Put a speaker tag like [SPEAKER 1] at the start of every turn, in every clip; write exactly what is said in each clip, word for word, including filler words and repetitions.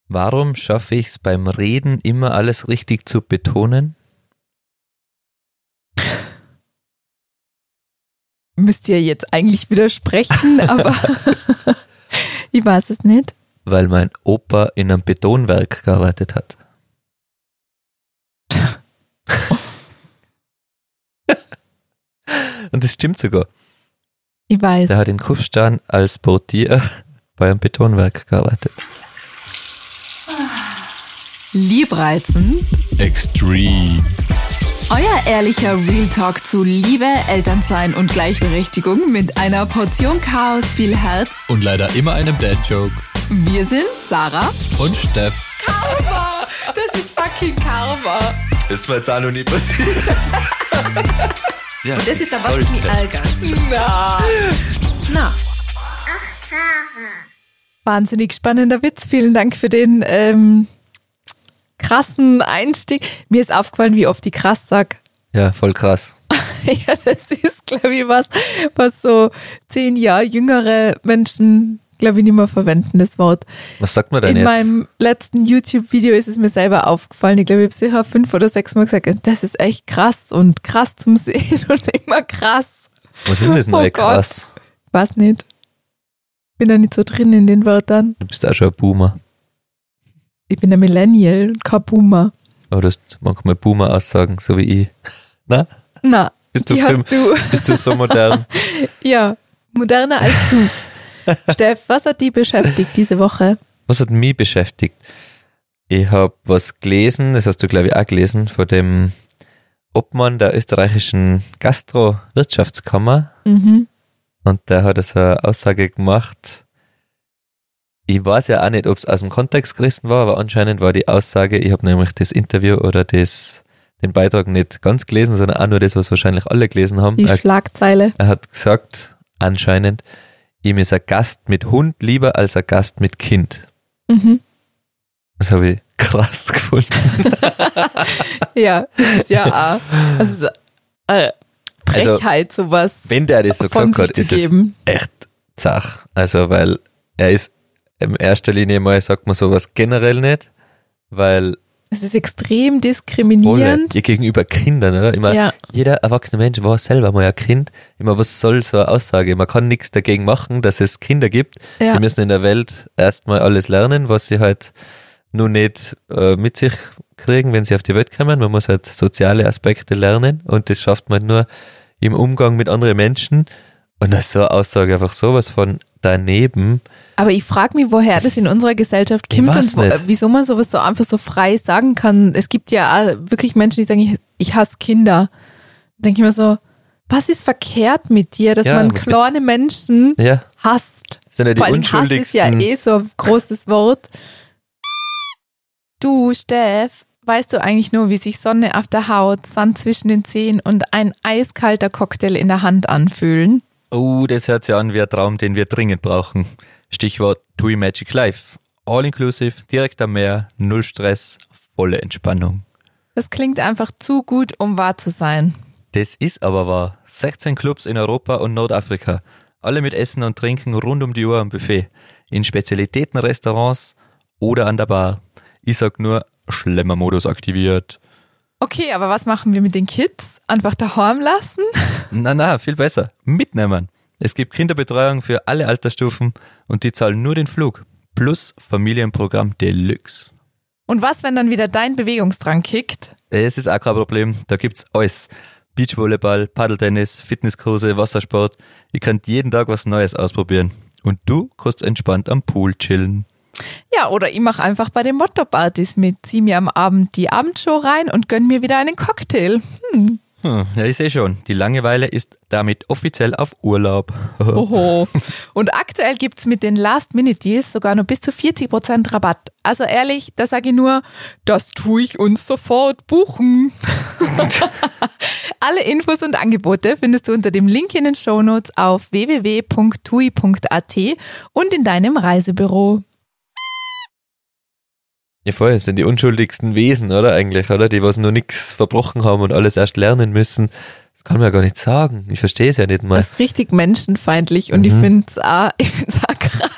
[SPEAKER 1] Warum schaffe ich es beim Reden immer alles richtig zu betonen?
[SPEAKER 2] Müsst ihr jetzt eigentlich widersprechen, aber ich weiß es nicht.
[SPEAKER 1] Weil mein Opa in einem Betonwerk gearbeitet hat. Und das stimmt sogar.
[SPEAKER 2] Ich weiß.
[SPEAKER 1] Der hat in Kufstein als Portier bei einem Betonwerk gearbeitet.
[SPEAKER 2] Liebreizend.
[SPEAKER 1] Extreme.
[SPEAKER 2] Euer ehrlicher Real Talk zu Liebe, Elternsein und Gleichberechtigung mit einer Portion Chaos, viel Herz.
[SPEAKER 1] Und leider immer einem Dad-Joke.
[SPEAKER 2] Wir sind Sarah
[SPEAKER 1] und Steff.
[SPEAKER 2] Karma! Das ist fucking Karma.
[SPEAKER 1] Das ist mir jetzt auch noch nie passiert. Ja,
[SPEAKER 2] und das ist da, was mich ärgert. Na. Na.
[SPEAKER 3] Ach, Sarah.
[SPEAKER 2] Wahnsinnig spannender Witz. Vielen Dank für den ähm, krassen Einstieg. Mir ist aufgefallen, wie oft ich krass sag.
[SPEAKER 1] Ja, voll krass.
[SPEAKER 2] Ja, das ist, glaube ich, was, was so zehn Jahre jüngere Menschen, glaube ich, nicht mehr verwenden, das Wort.
[SPEAKER 1] Was sagt man denn
[SPEAKER 2] In
[SPEAKER 1] jetzt?
[SPEAKER 2] meinem letzten YouTube-Video ist es mir selber aufgefallen. Ich glaube, ich habe sicher fünf oder sechs Mal gesagt, das ist echt krass und krass zum Sehen und immer krass.
[SPEAKER 1] Was ist denn das neue
[SPEAKER 2] Oh Gott.
[SPEAKER 1] krass?
[SPEAKER 2] Weiß nicht. Bin da nicht so drin in den Wörtern.
[SPEAKER 1] Du bist auch schon ein Boomer.
[SPEAKER 2] Ich bin ein Millennial, kein Boomer.
[SPEAKER 1] Aber du hast manchmal Boomer-Aussagen, so wie ich. Na?
[SPEAKER 2] Na,
[SPEAKER 1] Bist du,
[SPEAKER 2] die
[SPEAKER 1] film-
[SPEAKER 2] hast du.
[SPEAKER 1] bist du so modern?
[SPEAKER 2] Ja, moderner als du. Steff, was hat die beschäftigt diese Woche?
[SPEAKER 1] Was hat mich beschäftigt? Ich habe was gelesen, das hast du, glaube ich, auch gelesen, von dem Obmann der österreichischen Gastro-Wirtschaftskammer.
[SPEAKER 2] Mhm.
[SPEAKER 1] Und der hat so eine Aussage gemacht. Ich weiß ja auch nicht, ob es aus dem Kontext gerissen war, aber anscheinend war die Aussage, ich habe nämlich das Interview oder das, den Beitrag nicht ganz gelesen, sondern auch nur das, was wahrscheinlich alle gelesen haben.
[SPEAKER 2] Die
[SPEAKER 1] Er,
[SPEAKER 2] Schlagzeile.
[SPEAKER 1] er hat gesagt, anscheinend, ihm ist ein Gast mit Hund lieber als ein Gast mit Kind.
[SPEAKER 2] Mhm.
[SPEAKER 1] Das habe ich krass gefunden.
[SPEAKER 2] Ja, das ist ja auch. Also, äh, Frechheit, sowas
[SPEAKER 1] Wenn der das so
[SPEAKER 2] von
[SPEAKER 1] gesagt
[SPEAKER 2] sich
[SPEAKER 1] hat,
[SPEAKER 2] zu
[SPEAKER 1] ist es
[SPEAKER 2] geben.
[SPEAKER 1] echt zach. Also, weil er ist in erster Linie mal, sagt man sowas generell nicht, weil
[SPEAKER 2] Es ist extrem
[SPEAKER 1] Wolle,
[SPEAKER 2] diskriminierend.
[SPEAKER 1] ihr gegenüber Kindern, oder? Immer,
[SPEAKER 2] Ja.
[SPEAKER 1] jeder erwachsene Mensch war selber mal ein Kind. Immer, was soll so eine Aussage? Man kann nichts dagegen machen, dass es Kinder gibt.
[SPEAKER 2] Ja.
[SPEAKER 1] Die müssen in der Welt erstmal alles lernen, was sie halt nur nicht äh, mit sich kriegen, wenn sie auf die Welt kommen. Man muss halt soziale Aspekte lernen und das schafft man nur im Umgang mit anderen Menschen. Und das ist so eine Aussage einfach sowas von daneben.
[SPEAKER 2] Aber ich frage mich, woher das in unserer Gesellschaft
[SPEAKER 1] Ich
[SPEAKER 2] kommt
[SPEAKER 1] weiß
[SPEAKER 2] und wo,
[SPEAKER 1] nicht.
[SPEAKER 2] wieso man sowas so einfach so frei sagen kann. Es gibt ja auch wirklich Menschen, die sagen, ich, ich hasse Kinder. Da denke ich mir so, was ist verkehrt mit dir, dass
[SPEAKER 1] Ja,
[SPEAKER 2] man
[SPEAKER 1] was
[SPEAKER 2] kleine Menschen
[SPEAKER 1] Ja,
[SPEAKER 2] hasst?
[SPEAKER 1] das sind ja die
[SPEAKER 2] Vor allem Hass ist ja
[SPEAKER 1] unschuldigsten.
[SPEAKER 2] eh so ein großes Wort. Du, Steff, weißt du eigentlich nur, wie sich Sonne auf der Haut, Sand zwischen den Zehen und ein eiskalter Cocktail in der Hand anfühlen?
[SPEAKER 1] Oh, das hört sich an wie ein Traum, den wir dringend brauchen. Stichwort T U I Magic Life. All inclusive, direkt am Meer, null Stress, volle Entspannung.
[SPEAKER 2] Das klingt einfach zu gut, um wahr zu sein.
[SPEAKER 1] Das ist aber wahr. sechzehn Clubs in Europa und Nordafrika. Alle mit Essen und Trinken rund um die Uhr am Buffet. In Spezialitätenrestaurants oder an der Bar. Ich sag nur, Schlemmermodus aktiviert.
[SPEAKER 2] Okay, aber was machen wir mit den Kids? Einfach daheim lassen?
[SPEAKER 1] Na, na, viel besser. Mitnehmen. Es gibt Kinderbetreuung für alle Altersstufen und die zahlen nur den Flug. Plus Familienprogramm Deluxe.
[SPEAKER 2] Und was, wenn dann wieder dein Bewegungsdrang kickt?
[SPEAKER 1] Es ist auch kein Problem, da gibt's alles. Beachvolleyball, Paddeltennis, Fitnesskurse, Wassersport. Ihr könnt jeden Tag was Neues ausprobieren. Und du kannst entspannt am Pool chillen.
[SPEAKER 2] Ja, oder ich mache einfach bei den Motto-Partys mit, zieh mir am Abend die Abendshow rein und gönn mir wieder einen Cocktail. Hm.
[SPEAKER 1] Hm, ja, ich sehe schon, die Langeweile ist damit offiziell auf Urlaub.
[SPEAKER 2] Oho. Und aktuell gibt's mit den Last-Minute-Deals sogar noch bis zu vierzig Prozent Rabatt. Also ehrlich, da sage ich nur, das tue ich uns sofort buchen. Alle Infos und Angebote findest du unter dem Link in den Shownotes auf w w w punkt tui punkt a t und in deinem Reisebüro.
[SPEAKER 1] Ja voll, das sind die unschuldigsten Wesen, oder eigentlich, oder? Die, was noch nichts verbrochen haben und alles erst lernen müssen. Das kann man ja gar nicht sagen. Ich verstehe es ja nicht mal.
[SPEAKER 2] Das ist richtig menschenfeindlich und
[SPEAKER 1] Mhm.
[SPEAKER 2] ich finde es auch, ich find's auch krass,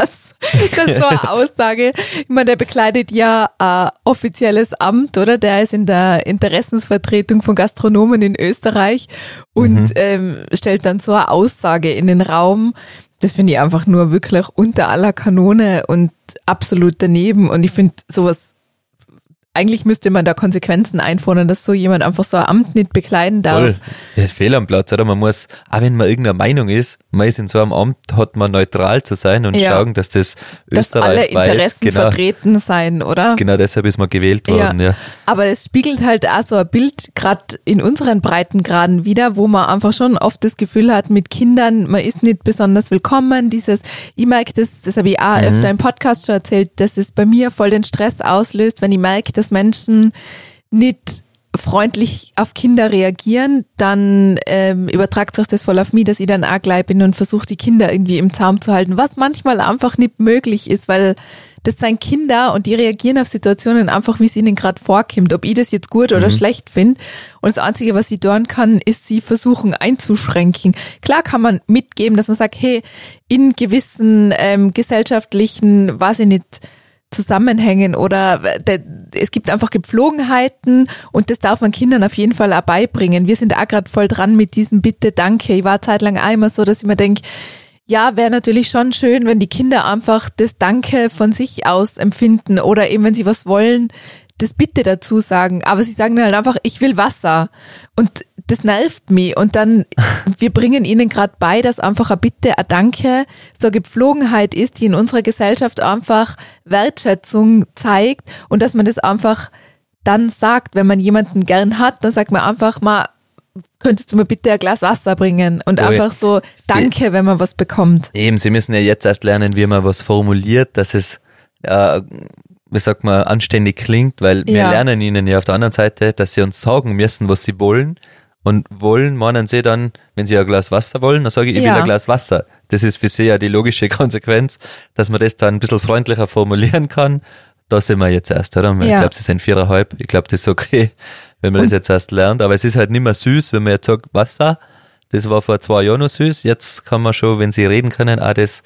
[SPEAKER 2] Das ist so eine Aussage. Ich meine, der bekleidet ja ein offizielles Amt, oder? Der ist in der Interessensvertretung von Gastronomen in Österreich und mhm. ähm, stellt dann so eine Aussage in den Raum. Das finde ich einfach nur wirklich unter aller Kanone und absolut daneben. Und ich finde sowas, eigentlich müsste man da Konsequenzen einfordern, dass so jemand einfach so ein Amt nicht bekleiden darf.
[SPEAKER 1] Voll. Ja, fehl am Platz, oder? Man muss, auch wenn man irgendeine Meinung ist, man ist in so einem Amt, hat man neutral zu sein und ja. schauen, dass das
[SPEAKER 2] dass
[SPEAKER 1] österreichweit...
[SPEAKER 2] alle Interessen
[SPEAKER 1] genau,
[SPEAKER 2] vertreten sein, oder?
[SPEAKER 1] Genau, deshalb ist man gewählt worden, ja. ja.
[SPEAKER 2] Aber es spiegelt halt auch so ein Bild, gerade in unseren Breitengraden wieder, wo man einfach schon oft das Gefühl hat, mit Kindern, man ist nicht besonders willkommen. Dieses, ich merke das, das habe ich auch mhm. öfter im Podcast schon erzählt, dass es bei mir voll den Stress auslöst, wenn ich merke, dass Menschen nicht freundlich auf Kinder reagieren, dann ähm, übertragt sich das voll auf mich, dass ich dann auch gleich bin und versuche, die Kinder irgendwie im Zaum zu halten, was manchmal einfach nicht möglich ist, weil das sind Kinder und die reagieren auf Situationen einfach, wie es ihnen gerade vorkommt, ob ich das jetzt gut oder mhm. schlecht finde. Und das Einzige, was ich tun kann, ist sie versuchen einzuschränken. Klar kann man mitgeben, dass man sagt, hey, in gewissen ähm, gesellschaftlichen, weiß ich nicht, Zusammenhängen oder de, es gibt einfach Gepflogenheiten und das darf man Kindern auf jeden Fall auch beibringen. Wir sind auch gerade voll dran mit diesem Bitte, danke. Ich war zeitlang auch immer so, dass ich mir denke, ja, wäre natürlich schon schön, wenn die Kinder einfach das Danke von sich aus empfinden oder eben, wenn sie was wollen, das Bitte dazu sagen. Aber sie sagen dann halt einfach, ich will Wasser. Und das nervt mich. Und dann, wir bringen ihnen gerade bei, dass einfach ein Bitte, ein Danke so eine Gepflogenheit ist, die in unserer Gesellschaft einfach Wertschätzung zeigt und dass man das einfach dann sagt, wenn man jemanden gern hat, dann sagt man einfach mal, könntest du mir bitte ein Glas Wasser bringen? Und oh, einfach so Danke, wenn man was bekommt.
[SPEAKER 1] Eben, sie müssen ja jetzt erst lernen, wie man was formuliert, dass es äh, wie sagt man, anständig klingt, weil wir
[SPEAKER 2] Ja.
[SPEAKER 1] lernen ihnen ja auf der anderen Seite, dass sie uns sagen müssen, was sie wollen. Und wollen meinen sie dann, wenn sie ein Glas Wasser wollen, dann sage ich, ich
[SPEAKER 2] Ja.
[SPEAKER 1] will ein Glas Wasser. Das ist für sie ja die logische Konsequenz, dass man das dann ein bisschen freundlicher formulieren kann. Da sind wir jetzt erst, oder? Ich
[SPEAKER 2] Ja.
[SPEAKER 1] glaube, sie sind viereinhalb. Ich glaube, das ist okay, wenn man
[SPEAKER 2] Und-
[SPEAKER 1] das jetzt erst lernt. Aber es ist halt nicht mehr süß, wenn man jetzt sagt, Wasser. Das war vor zwei Jahren noch süß. Jetzt kann man schon, wenn sie reden können, auch das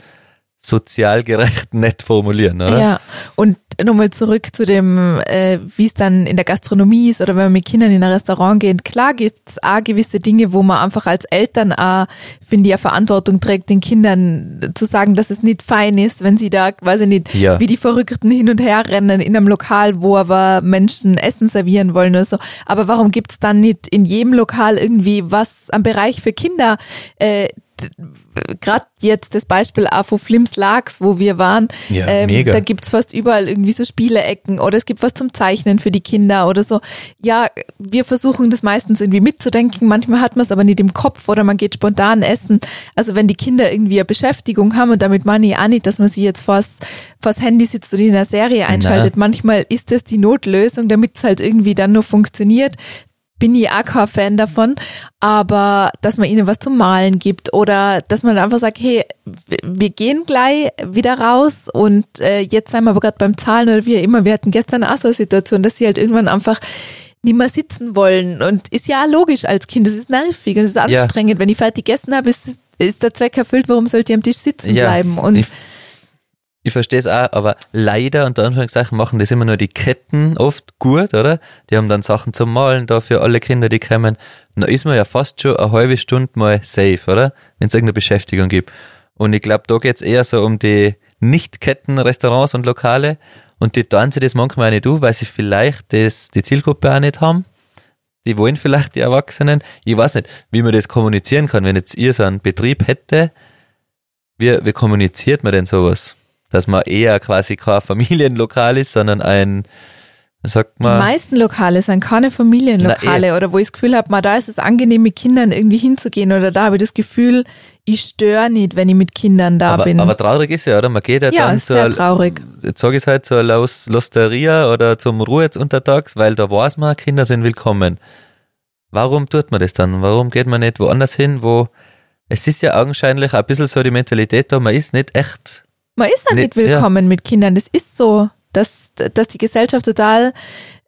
[SPEAKER 1] sozial gerecht nett formulieren, oder?
[SPEAKER 2] Ja, und nochmal zurück zu dem, äh, wie es dann in der Gastronomie ist oder wenn man mit Kindern in ein Restaurant geht. Klar gibt's auch gewisse Dinge, wo man einfach als Eltern auch, finde ich, eine Verantwortung trägt, den Kindern zu sagen, dass es nicht fein ist, wenn sie da, weiß ich nicht,
[SPEAKER 1] Ja.
[SPEAKER 2] wie die Verrückten hin und her rennen in einem Lokal, wo aber Menschen Essen servieren wollen oder so. Aber warum gibt's dann nicht in jedem Lokal irgendwie was am Bereich für Kinder? Äh, gerade jetzt das Beispiel auch von Flims Lags, wo wir waren,
[SPEAKER 1] Ja,
[SPEAKER 2] ähm,
[SPEAKER 1] mega.
[SPEAKER 2] da gibt's fast überall irgendwie so Spieleecken oder es gibt was zum Zeichnen für die Kinder oder so. Ja, wir versuchen das meistens irgendwie mitzudenken, manchmal hat man es aber nicht im Kopf oder man geht spontan essen. Also wenn die Kinder irgendwie eine Beschäftigung haben und damit meine ich auch nicht, dass man sie jetzt vors, vors Handy sitzt und in einer Serie einschaltet.
[SPEAKER 1] Na.
[SPEAKER 2] Manchmal ist das die Notlösung, damit es halt irgendwie dann nur funktioniert. Bin ich auch kein Fan davon, aber dass man ihnen was zum Malen gibt oder dass man einfach sagt, hey, wir gehen gleich wieder raus und äh, jetzt sind wir aber gerade beim Zahlen oder wie auch immer. Wir hatten gestern auch so eine Situation, dass sie halt irgendwann einfach nicht mehr sitzen wollen und ist ja auch logisch als Kind, das ist nervig und es ist anstrengend. Wenn ich fertig gegessen habe, ist, ist der Zweck erfüllt, warum sollte ich am Tisch sitzen
[SPEAKER 1] Ja,
[SPEAKER 2] bleiben? Und
[SPEAKER 1] ich, ich verstehe es auch, aber leider unter Anführungszeichen machen das immer nur die Ketten oft gut, oder? Die haben dann Sachen zum Malen da für alle Kinder, die kommen. Da ist man ja fast schon eine halbe Stunde mal safe, oder? Wenn es irgendeine Beschäftigung gibt. Und ich glaube, da geht's eher so um die Nicht-Ketten-Restaurants und Lokale und die tun sich das manchmal auch nicht durch, weil sie vielleicht das, die Zielgruppe auch nicht haben. Die wollen vielleicht die Erwachsenen. Ich weiß nicht, wie man das kommunizieren kann. Wenn jetzt ihr so einen Betrieb hätte, wie, wie kommuniziert man denn sowas? Dass man eher quasi kein Familienlokal ist, sondern ein, sagt
[SPEAKER 2] die
[SPEAKER 1] man,
[SPEAKER 2] meisten Lokale sind keine Familienlokale
[SPEAKER 1] Na,
[SPEAKER 2] oder wo ich das Gefühl habe, man, da ist es angenehm, mit Kindern irgendwie hinzugehen oder da habe ich das Gefühl, ich störe nicht, wenn ich mit Kindern da
[SPEAKER 1] aber,
[SPEAKER 2] bin.
[SPEAKER 1] aber traurig ist ja, oder? Man geht ja,
[SPEAKER 2] ja,
[SPEAKER 1] dann
[SPEAKER 2] ist sehr
[SPEAKER 1] zur,
[SPEAKER 2] traurig.
[SPEAKER 1] jetzt sage ich es halt, zur Los, Losteria oder zum Ruhe jetzt untertags, weil da weiß man, Kinder sind willkommen. Warum tut man das dann? Warum geht man nicht woanders hin, wo, es ist ja augenscheinlich ein bisschen so die Mentalität da, man ist nicht echt.
[SPEAKER 2] Man ist ja nicht
[SPEAKER 1] Nicht-
[SPEAKER 2] willkommen mit Kindern. Das ist so, dass, dass die Gesellschaft total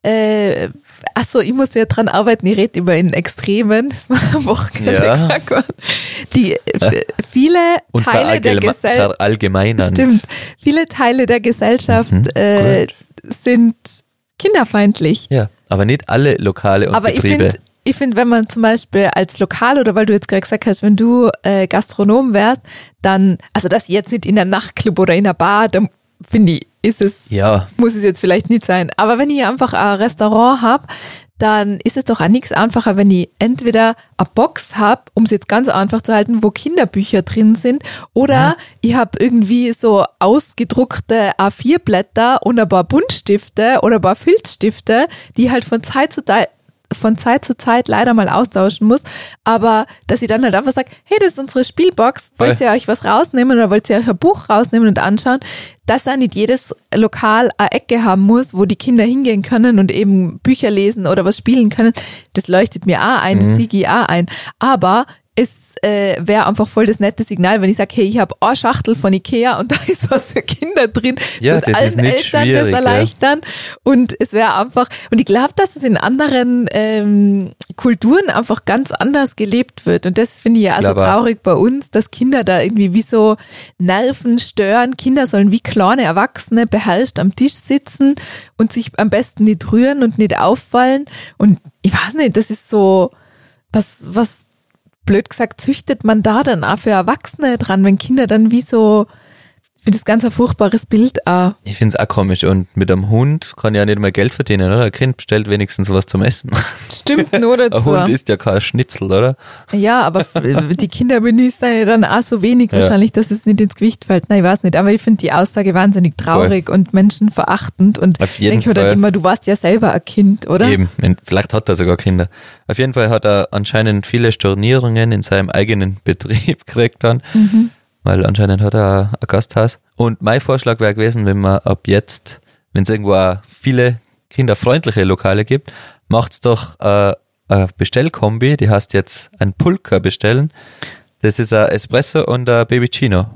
[SPEAKER 2] äh, achso, ich muss ja dran arbeiten, ich rede über in Extremen, das war am Wochenende
[SPEAKER 1] Ja.
[SPEAKER 2] gesagt worden. Die, f- viele
[SPEAKER 1] Und
[SPEAKER 2] Teile der
[SPEAKER 1] verallgeme-
[SPEAKER 2] Gesellschaft,
[SPEAKER 1] verallgemeinernd.
[SPEAKER 2] stimmt, viele Teile der Gesellschaft
[SPEAKER 1] Mhm,
[SPEAKER 2] äh,
[SPEAKER 1] gut.
[SPEAKER 2] sind kinderfeindlich.
[SPEAKER 1] Ja, aber nicht alle Lokale und
[SPEAKER 2] Aber ich
[SPEAKER 1] Betriebe.
[SPEAKER 2] finde, ich finde, wenn man zum Beispiel als Lokal oder weil du jetzt gerade gesagt hast, wenn du äh, Gastronom wärst, dann, also das jetzt nicht in der Nachtclub oder in der Bar, dann finde ich, ist es,
[SPEAKER 1] ja,
[SPEAKER 2] muss es jetzt vielleicht nicht sein. Aber wenn ich einfach ein Restaurant habe, dann ist es doch auch nichts einfacher, wenn ich entweder eine Box habe, um es jetzt ganz einfach zu halten, wo Kinderbücher drin sind, oder
[SPEAKER 1] Mhm.
[SPEAKER 2] ich habe irgendwie so ausgedruckte A vier Blätter und ein paar Buntstifte oder ein paar Filzstifte, die halt von Zeit zu Zeit von Zeit zu Zeit leider mal austauschen muss, aber dass ich dann halt einfach sage, hey, das ist unsere Spielbox, wollt ihr euch was rausnehmen oder wollt ihr euch ein Buch rausnehmen und anschauen, dass da nicht jedes Lokal eine Ecke haben muss, wo die Kinder hingehen können und eben Bücher lesen oder was spielen können, das leuchtet mir auch ein, das sehe ich auch ein, aber es äh, wäre einfach voll das nette Signal, wenn ich sage, hey, ich habe eine Schachtel von Ikea und da ist was für Kinder drin.
[SPEAKER 1] Ja,
[SPEAKER 2] und
[SPEAKER 1] das
[SPEAKER 2] allen
[SPEAKER 1] ist nicht
[SPEAKER 2] Eltern
[SPEAKER 1] schwierig,
[SPEAKER 2] das
[SPEAKER 1] ja.
[SPEAKER 2] erleichtern. Und es wäre einfach, und ich glaube, dass es in anderen ähm, Kulturen einfach ganz anders gelebt wird. Und das finde ich ja also
[SPEAKER 1] Glaube auch.
[SPEAKER 2] traurig bei uns, dass Kinder da irgendwie wie so Nerven stören. Kinder sollen wie kleine Erwachsene beherrscht am Tisch sitzen und sich am besten nicht rühren und nicht auffallen. Und ich weiß nicht, das ist so, was, was blöd gesagt, züchtet man da dann auch für Erwachsene dran, wenn Kinder dann wie so, ich finde das ganz ein furchtbares Bild auch.
[SPEAKER 1] ich finde es auch komisch. Und mit einem Hund kann ja nicht mal Geld verdienen, oder? Ein Kind bestellt wenigstens was zum Essen.
[SPEAKER 2] Stimmt nur
[SPEAKER 1] Ein
[SPEAKER 2] dazu.
[SPEAKER 1] Hund isst ja kein Schnitzel, oder?
[SPEAKER 2] Ja, aber die Kindermenüs sind ja dann auch so wenig
[SPEAKER 1] Ja.
[SPEAKER 2] wahrscheinlich, dass es nicht ins Gewicht fällt. Nein, ich weiß nicht, aber ich finde die Aussage wahnsinnig traurig und menschenverachtend und
[SPEAKER 1] Auf jeden
[SPEAKER 2] denke mir dann
[SPEAKER 1] Fall.
[SPEAKER 2] immer, du warst ja selber ein Kind, oder?
[SPEAKER 1] Eben, vielleicht hat er sogar Kinder. Auf jeden Fall hat er anscheinend viele Stornierungen in seinem eigenen Betrieb gekriegt dann,
[SPEAKER 2] Mhm.
[SPEAKER 1] weil anscheinend hat er ein Gasthaus. Und mein Vorschlag wäre gewesen, wenn man ab jetzt, wenn es irgendwo auch viele kinderfreundliche Lokale gibt, macht's doch äh, eine Bestellkombi, die heißt jetzt ein Pulker bestellen. Das ist ein Espresso und ein Babycino.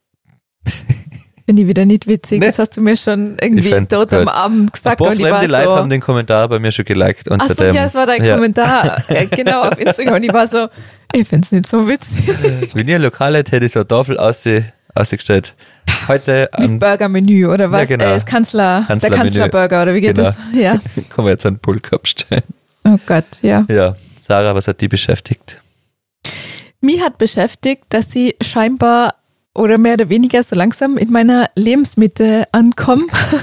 [SPEAKER 2] Finde ich wieder nicht witzig.
[SPEAKER 1] Nee.
[SPEAKER 2] Das hast du mir schon irgendwie
[SPEAKER 1] Ich fänd's
[SPEAKER 2] dort
[SPEAKER 1] gut.
[SPEAKER 2] am Abend
[SPEAKER 1] Ein
[SPEAKER 2] gesagt
[SPEAKER 1] paar
[SPEAKER 2] und ich war
[SPEAKER 1] fremde Leute
[SPEAKER 2] so...
[SPEAKER 1] haben den Kommentar bei mir schon geliked unter
[SPEAKER 2] Ach so,
[SPEAKER 1] dem.
[SPEAKER 2] ja, es war dein
[SPEAKER 1] Ja.
[SPEAKER 2] Kommentar, äh, genau, auf Instagram und ich war so, ich finde es nicht so witzig.
[SPEAKER 1] Wenn ihr ein Lokal hättet, hätte ich so eine Tafel ausge, ausgestellt. Heute
[SPEAKER 2] Wie das
[SPEAKER 1] an,
[SPEAKER 2] Burgermenü oder was?
[SPEAKER 1] Ja, genau.
[SPEAKER 2] äh, das Kanzler, der
[SPEAKER 1] Kanzlermenü.
[SPEAKER 2] Kanzlerburger oder wie geht
[SPEAKER 1] Genau.
[SPEAKER 2] das? Ja.
[SPEAKER 1] kann man jetzt einen Pulker bestellen.
[SPEAKER 2] Oh Gott, ja.
[SPEAKER 1] Ja, Sarah, was hat die beschäftigt?
[SPEAKER 2] Mich hat beschäftigt, dass sie scheinbar oder mehr oder weniger so langsam in meiner Lebensmitte ankommen.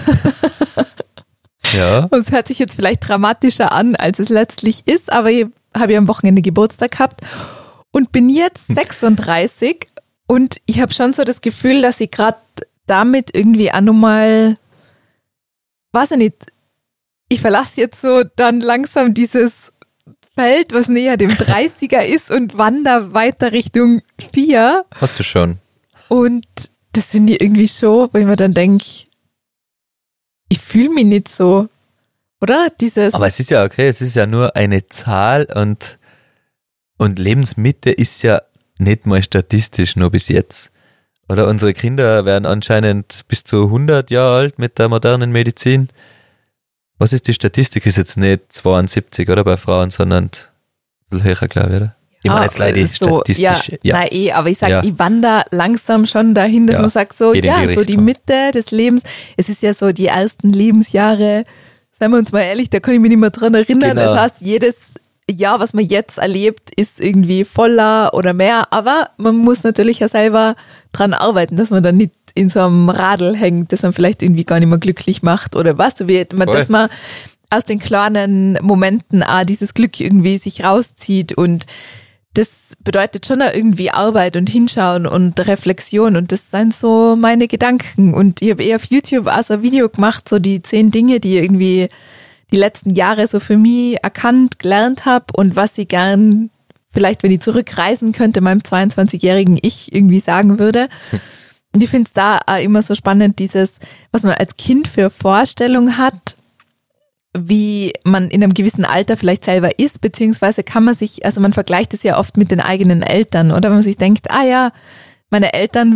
[SPEAKER 1] Ja,
[SPEAKER 2] Und es hört sich jetzt vielleicht dramatischer an, als es letztlich ist, aber ich habe ja am Wochenende Geburtstag gehabt und bin jetzt sechsunddreißig und ich habe schon so das Gefühl, dass ich gerade damit irgendwie auch nochmal, weiß ich nicht, ich verlasse jetzt so dann langsam dieses Feld, was näher dem dreißiger ist und wandere weiter Richtung vier.
[SPEAKER 1] hast du schon.
[SPEAKER 2] Und das finde ich irgendwie schon, wo ich mir dann denke, ich fühle mich nicht so, oder? Dieses,
[SPEAKER 1] Aber es ist ja okay, es ist ja nur eine Zahl und, und Lebensmitte ist ja nicht mal statistisch nur bis jetzt. Oder unsere Kinder werden anscheinend bis zu hundert Jahre alt mit der modernen Medizin. Was ist die Statistik? Ist jetzt nicht zweiundsiebzig, oder bei Frauen, sondern ein bisschen höher, glaube ich, oder? Ich meine jetzt leider die
[SPEAKER 2] so, ja,
[SPEAKER 1] statistische. Ja,
[SPEAKER 2] nein, eh, aber ich sage,
[SPEAKER 1] Ja.
[SPEAKER 2] ich wandere langsam schon dahin, dass
[SPEAKER 1] Ja,
[SPEAKER 2] man sagt, so,
[SPEAKER 1] geht in
[SPEAKER 2] ja,
[SPEAKER 1] die
[SPEAKER 2] so die
[SPEAKER 1] Richtung.
[SPEAKER 2] Mitte des Lebens. Es ist ja so die ersten Lebensjahre, seien wir uns mal ehrlich, da kann ich mich nicht mehr dran erinnern.
[SPEAKER 1] Genau.
[SPEAKER 2] Das heißt, jedes Jahr, was man jetzt erlebt, ist irgendwie voller oder mehr, aber man muss natürlich ja selber dran arbeiten, dass man dann nicht in so einem Radl hängt, das man vielleicht irgendwie gar nicht mehr glücklich macht oder was, so wie man,
[SPEAKER 1] Voll.
[SPEAKER 2] dass man aus den kleinen Momenten auch dieses Glück irgendwie sich rauszieht und das bedeutet schon auch irgendwie Arbeit und Hinschauen und Reflexion und das sind so meine Gedanken und ich habe eher auf YouTube auch so ein Video gemacht, so die zehn Dinge, die irgendwie die letzten Jahre so für mich erkannt, gelernt habe und was ich gern vielleicht, wenn ich zurückreisen könnte, meinem zweiundzwanzigjährigen Ich irgendwie sagen würde. Und ich finde es da auch immer so spannend, dieses, was man als Kind für Vorstellung hat, wie man in einem gewissen Alter vielleicht selber ist, beziehungsweise kann man sich, also man vergleicht es ja oft mit den eigenen Eltern, oder wenn man sich denkt, ah ja, meine Eltern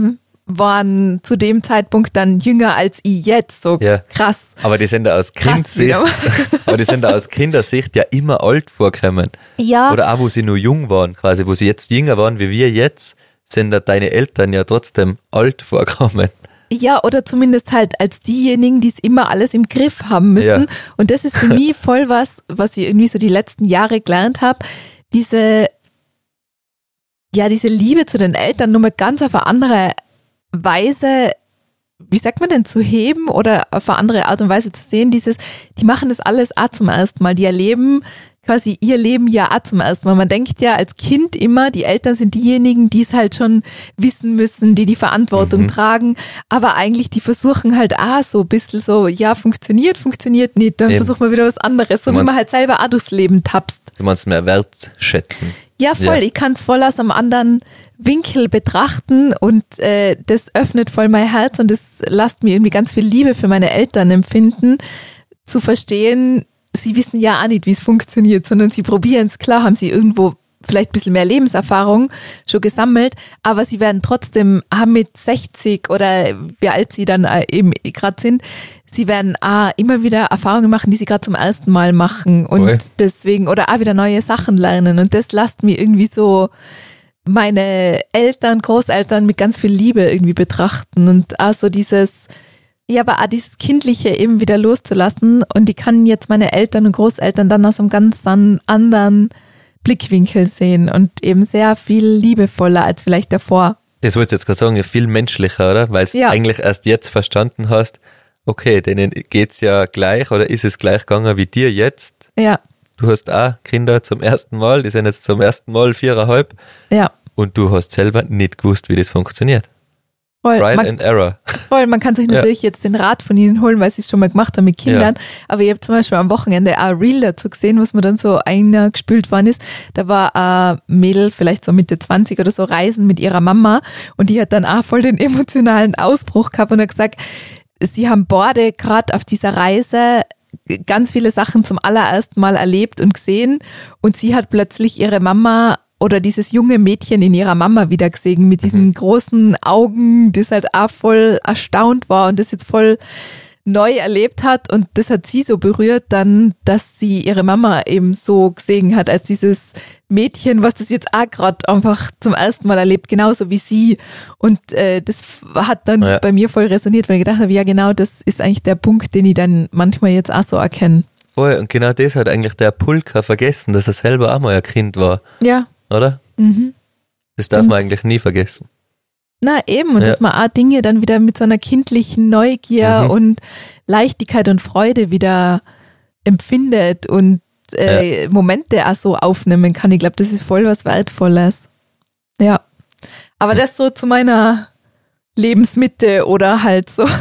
[SPEAKER 2] waren zu dem Zeitpunkt dann jünger als ich jetzt, so
[SPEAKER 1] Ja.
[SPEAKER 2] krass.
[SPEAKER 1] Aber die sind da aus
[SPEAKER 2] Krass
[SPEAKER 1] Kindsicht,
[SPEAKER 2] wieder.
[SPEAKER 1] aber die sind da aus Kindersicht ja immer alt vorgekommen.
[SPEAKER 2] Ja,
[SPEAKER 1] Oder auch, wo sie nur jung waren, quasi, wo sie jetzt jünger waren wie wir jetzt, sind da deine Eltern ja trotzdem alt vorgekommen.
[SPEAKER 2] ja, oder zumindest halt als diejenigen, die es immer alles im Griff haben müssen.
[SPEAKER 1] Ja.
[SPEAKER 2] Und das ist für mich voll was, was ich irgendwie so die letzten Jahre gelernt habe. Diese, ja, diese Liebe zu den Eltern nur mal ganz auf eine andere Weise, wie sagt man denn, zu heben oder auf eine andere Art und Weise zu sehen, dieses, die machen das alles auch zum ersten Mal, die erleben quasi ihr Leben ja auch zum ersten Mal. Man denkt ja als Kind immer, die Eltern sind diejenigen, die es halt schon wissen müssen, die die Verantwortung
[SPEAKER 1] Mhm.
[SPEAKER 2] tragen, aber eigentlich die versuchen halt auch so ein bisschen so, ja, funktioniert, funktioniert nicht, dann
[SPEAKER 1] Eben.
[SPEAKER 2] versuchen wir wieder was anderes, so
[SPEAKER 1] Du
[SPEAKER 2] wie man
[SPEAKER 1] meinst-
[SPEAKER 2] halt selber auch durchs Leben tapst.
[SPEAKER 1] Du meinst mehr wertschätzen.
[SPEAKER 2] Ja, voll.
[SPEAKER 1] Ja.
[SPEAKER 2] Ich kann es voll aus einem anderen Winkel betrachten und äh, das öffnet voll mein Herz und das lässt mir irgendwie ganz viel Liebe für meine Eltern empfinden, zu verstehen, sie wissen ja auch nicht, wie es funktioniert, sondern sie probieren es. Klar haben sie irgendwo vielleicht ein bisschen mehr Lebenserfahrung schon gesammelt, aber sie werden trotzdem, haben mit sechzig oder wie alt sie dann äh, eben gerade sind, sie werden auch immer wieder Erfahrungen machen, die sie gerade zum ersten Mal machen und
[SPEAKER 1] Voll.
[SPEAKER 2] deswegen, oder auch wieder neue Sachen lernen und das lässt mir irgendwie so meine Eltern, Großeltern mit ganz viel Liebe irgendwie betrachten und auch so dieses, ja, aber auch dieses Kindliche eben wieder loszulassen und die kann jetzt meine Eltern und Großeltern dann aus einem ganz an- anderen Blickwinkel sehen und eben sehr viel liebevoller als vielleicht davor.
[SPEAKER 1] Das wollte ich jetzt gerade sagen, ja, viel menschlicher, oder? Weil du
[SPEAKER 2] Ja.
[SPEAKER 1] eigentlich erst jetzt verstanden hast, okay, denen geht's ja gleich oder ist es gleich gegangen wie dir jetzt?
[SPEAKER 2] Ja,
[SPEAKER 1] Du hast auch Kinder zum ersten Mal, die sind jetzt zum ersten Mal viereinhalb
[SPEAKER 2] ja,
[SPEAKER 1] und du hast selber nicht gewusst, wie das funktioniert.
[SPEAKER 2] voll.
[SPEAKER 1] Trial
[SPEAKER 2] Man,
[SPEAKER 1] and Error.
[SPEAKER 2] voll. Man kann sich
[SPEAKER 1] Ja.
[SPEAKER 2] natürlich jetzt den Rat von ihnen holen, weil sie es schon mal gemacht haben mit Kindern. Aber ich habe zum Beispiel am Wochenende auch ein Reel dazu gesehen, was mir dann so eingespült worden ist. Da war ein Mädel, vielleicht so Mitte zwanzig oder so, reisen mit ihrer Mama und die hat dann auch voll den emotionalen Ausbruch gehabt und hat gesagt, sie haben beide gerade auf dieser Reise ganz viele Sachen zum allerersten Mal erlebt und gesehen und sie hat plötzlich ihre Mama oder dieses junge Mädchen in ihrer Mama wieder gesehen mit diesen
[SPEAKER 1] Mhm.
[SPEAKER 2] großen Augen, das halt auch voll erstaunt war und das jetzt voll neu erlebt hat und das hat sie so berührt dann, dass sie ihre Mama eben so gesehen hat als dieses Mädchen, was das jetzt auch gerade einfach zum ersten Mal erlebt, genauso wie sie und äh, das hat dann
[SPEAKER 1] Ja.
[SPEAKER 2] bei mir voll resoniert, weil ich gedacht habe, ja genau, das ist eigentlich der Punkt, den ich dann manchmal jetzt auch so erkenne.
[SPEAKER 1] Voll, und genau das hat eigentlich der Pulker vergessen, dass er selber auch mal ein Kind war,
[SPEAKER 2] Ja,
[SPEAKER 1] oder?
[SPEAKER 2] mhm.
[SPEAKER 1] Das darf
[SPEAKER 2] Stimmt.
[SPEAKER 1] man eigentlich nie vergessen.
[SPEAKER 2] Na eben, und
[SPEAKER 1] Ja.
[SPEAKER 2] dass man auch Dinge dann wieder mit so einer kindlichen Neugier
[SPEAKER 1] Mhm.
[SPEAKER 2] und Leichtigkeit und Freude wieder empfindet und äh, Momente auch so aufnehmen kann. Ich glaube, das ist voll was Wertvolles. Ja. Aber das so zu meiner Lebensmitte oder halt so.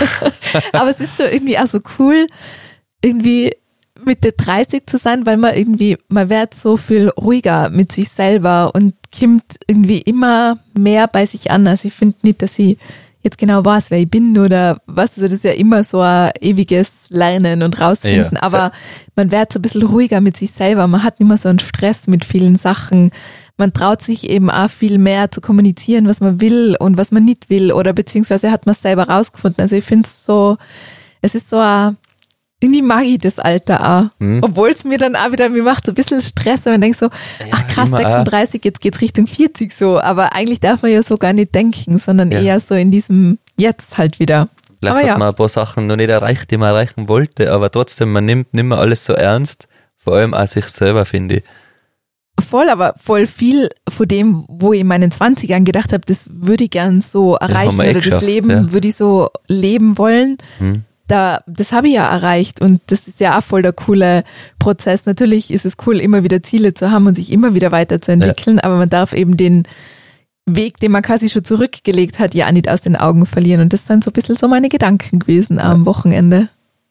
[SPEAKER 2] Aber es ist schon irgendwie auch so cool, irgendwie Mitte dreißig zu sein, weil man irgendwie, man wird so viel ruhiger mit sich selber und kommt irgendwie immer mehr bei sich an. Also ich finde nicht, dass ich jetzt genau weiß, wer ich bin oder was, also das ist ja immer so ein ewiges Lernen und rausfinden,
[SPEAKER 1] Ja,
[SPEAKER 2] aber man wird so ein bisschen ruhiger mit sich selber, man hat nicht mehr so einen Stress mit vielen Sachen, man traut sich eben auch viel mehr zu kommunizieren, was man will und was man nicht will oder beziehungsweise hat man es selber rausgefunden. Also ich finde es so, es ist so ein, irgendwie mag ich das Alter auch.
[SPEAKER 1] Mhm.
[SPEAKER 2] Obwohl es mir dann auch wieder, mir macht so ein bisschen Stress, wenn man denkt so, ach krass,
[SPEAKER 1] immer auch.
[SPEAKER 2] sechsunddreißig, jetzt geht's Richtung vierzig so. Aber eigentlich darf man ja so gar nicht denken, sondern
[SPEAKER 1] Ja.
[SPEAKER 2] eher so in diesem Jetzt halt wieder.
[SPEAKER 1] Vielleicht
[SPEAKER 2] Aber
[SPEAKER 1] hat
[SPEAKER 2] ja.
[SPEAKER 1] man ein paar Sachen noch nicht erreicht, die man erreichen wollte, aber trotzdem, man nimmt nicht mehr alles so ernst, vor allem auch sich selber, finde ich.
[SPEAKER 2] Voll, aber voll viel von dem, wo ich in meinen zwanzigern gedacht habe, das würde ich gern so erreichen
[SPEAKER 1] haben wir eh
[SPEAKER 2] oder das
[SPEAKER 1] geschafft,
[SPEAKER 2] Leben
[SPEAKER 1] ja.
[SPEAKER 2] würde ich so leben wollen.
[SPEAKER 1] Hm.
[SPEAKER 2] Da, das habe ich ja erreicht und das ist ja auch voll der coole Prozess. Natürlich ist es cool, immer wieder Ziele zu haben und sich immer wieder weiterzuentwickeln, aber man darf eben den Weg, den man quasi schon zurückgelegt hat, ja auch nicht aus den Augen verlieren. Und das sind so ein bisschen so meine Gedanken gewesen am Wochenende.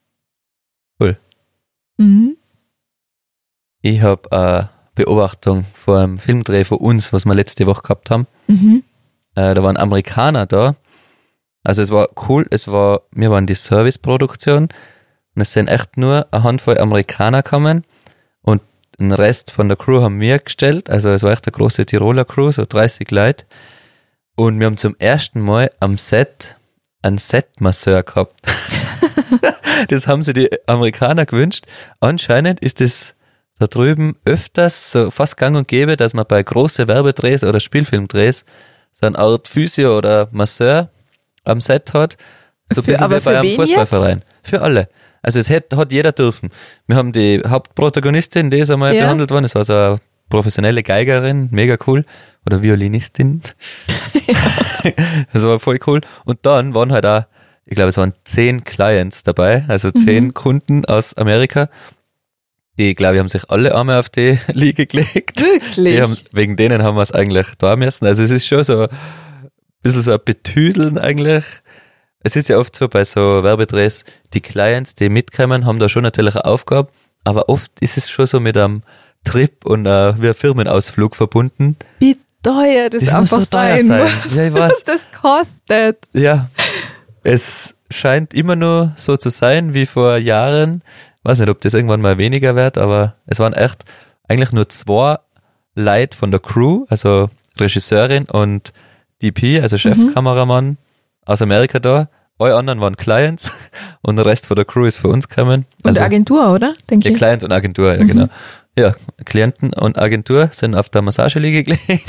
[SPEAKER 1] Cool.
[SPEAKER 2] Mhm.
[SPEAKER 1] Ich habe eine Beobachtung vor einem Filmdreh von uns, was wir letzte Woche gehabt haben.
[SPEAKER 2] Mhm.
[SPEAKER 1] Äh, da waren Amerikaner da. Also es war cool, es war, wir waren die Serviceproduktion und es sind echt nur eine Handvoll Amerikaner gekommen und den Rest von der Crew haben wir gestellt. Also es war echt eine große Tiroler Crew, so dreißig Leute. Und wir haben zum ersten Mal am Set einen Set-Masseur gehabt. Das haben sich die Amerikaner gewünscht. Anscheinend ist es da drüben öfters so fast gang und gäbe, dass man bei großen Werbedrehs oder Spielfilmdrehs so eine Art Physio oder Masseur am Set hat. So ein
[SPEAKER 2] Für-
[SPEAKER 1] bisschen
[SPEAKER 2] aber
[SPEAKER 1] wie bei
[SPEAKER 2] für
[SPEAKER 1] einem
[SPEAKER 2] wen
[SPEAKER 1] Fußballverein. Für alle. Also es hat, hat jeder dürfen. Wir haben die Hauptprotagonistin, die ist einmal
[SPEAKER 2] Ja.
[SPEAKER 1] behandelt worden. Es war so eine professionelle Geigerin, mega cool. Oder Violinistin. Das war voll cool. Und dann waren halt auch, ich glaube, es waren zehn Clients dabei, also zehn
[SPEAKER 2] Mhm.
[SPEAKER 1] Kunden aus Amerika. Die, glaube ich, haben sich alle Arme auf die Liege gelegt.
[SPEAKER 2] Wirklich?
[SPEAKER 1] Die haben, wegen denen haben wir es eigentlich da müssen. Also es ist schon so ein bisschen so ein Betüdeln eigentlich. Es ist ja oft so bei so Werbedrehs, die Clients, die mitkommen, haben da schon natürlich eine Aufgabe, aber oft ist es schon so mit einem Trip und uh, wie ein Firmenausflug verbunden.
[SPEAKER 2] Wie teuer das,
[SPEAKER 1] Das muss
[SPEAKER 2] einfach
[SPEAKER 1] so teuer
[SPEAKER 2] sein
[SPEAKER 1] sein.
[SPEAKER 2] muss,
[SPEAKER 1] Ja, ich weiß.
[SPEAKER 2] was das kostet.
[SPEAKER 1] Ja, es scheint immer nur so zu sein wie vor Jahren. Weiß nicht, ob das irgendwann mal weniger wird, aber es waren echt eigentlich nur zwei Leute von der Crew, also Regisseurin und D P, also Chefkameramann aus Amerika da. Alle anderen waren Clients und der Rest von der Crew ist für uns gekommen.
[SPEAKER 2] Und
[SPEAKER 1] Also
[SPEAKER 2] Agentur, oder? Denke
[SPEAKER 1] ja,
[SPEAKER 2] ich.
[SPEAKER 1] Clients und Agentur, ja genau. Ja, Klienten und Agentur sind auf der Massageliege gelegt.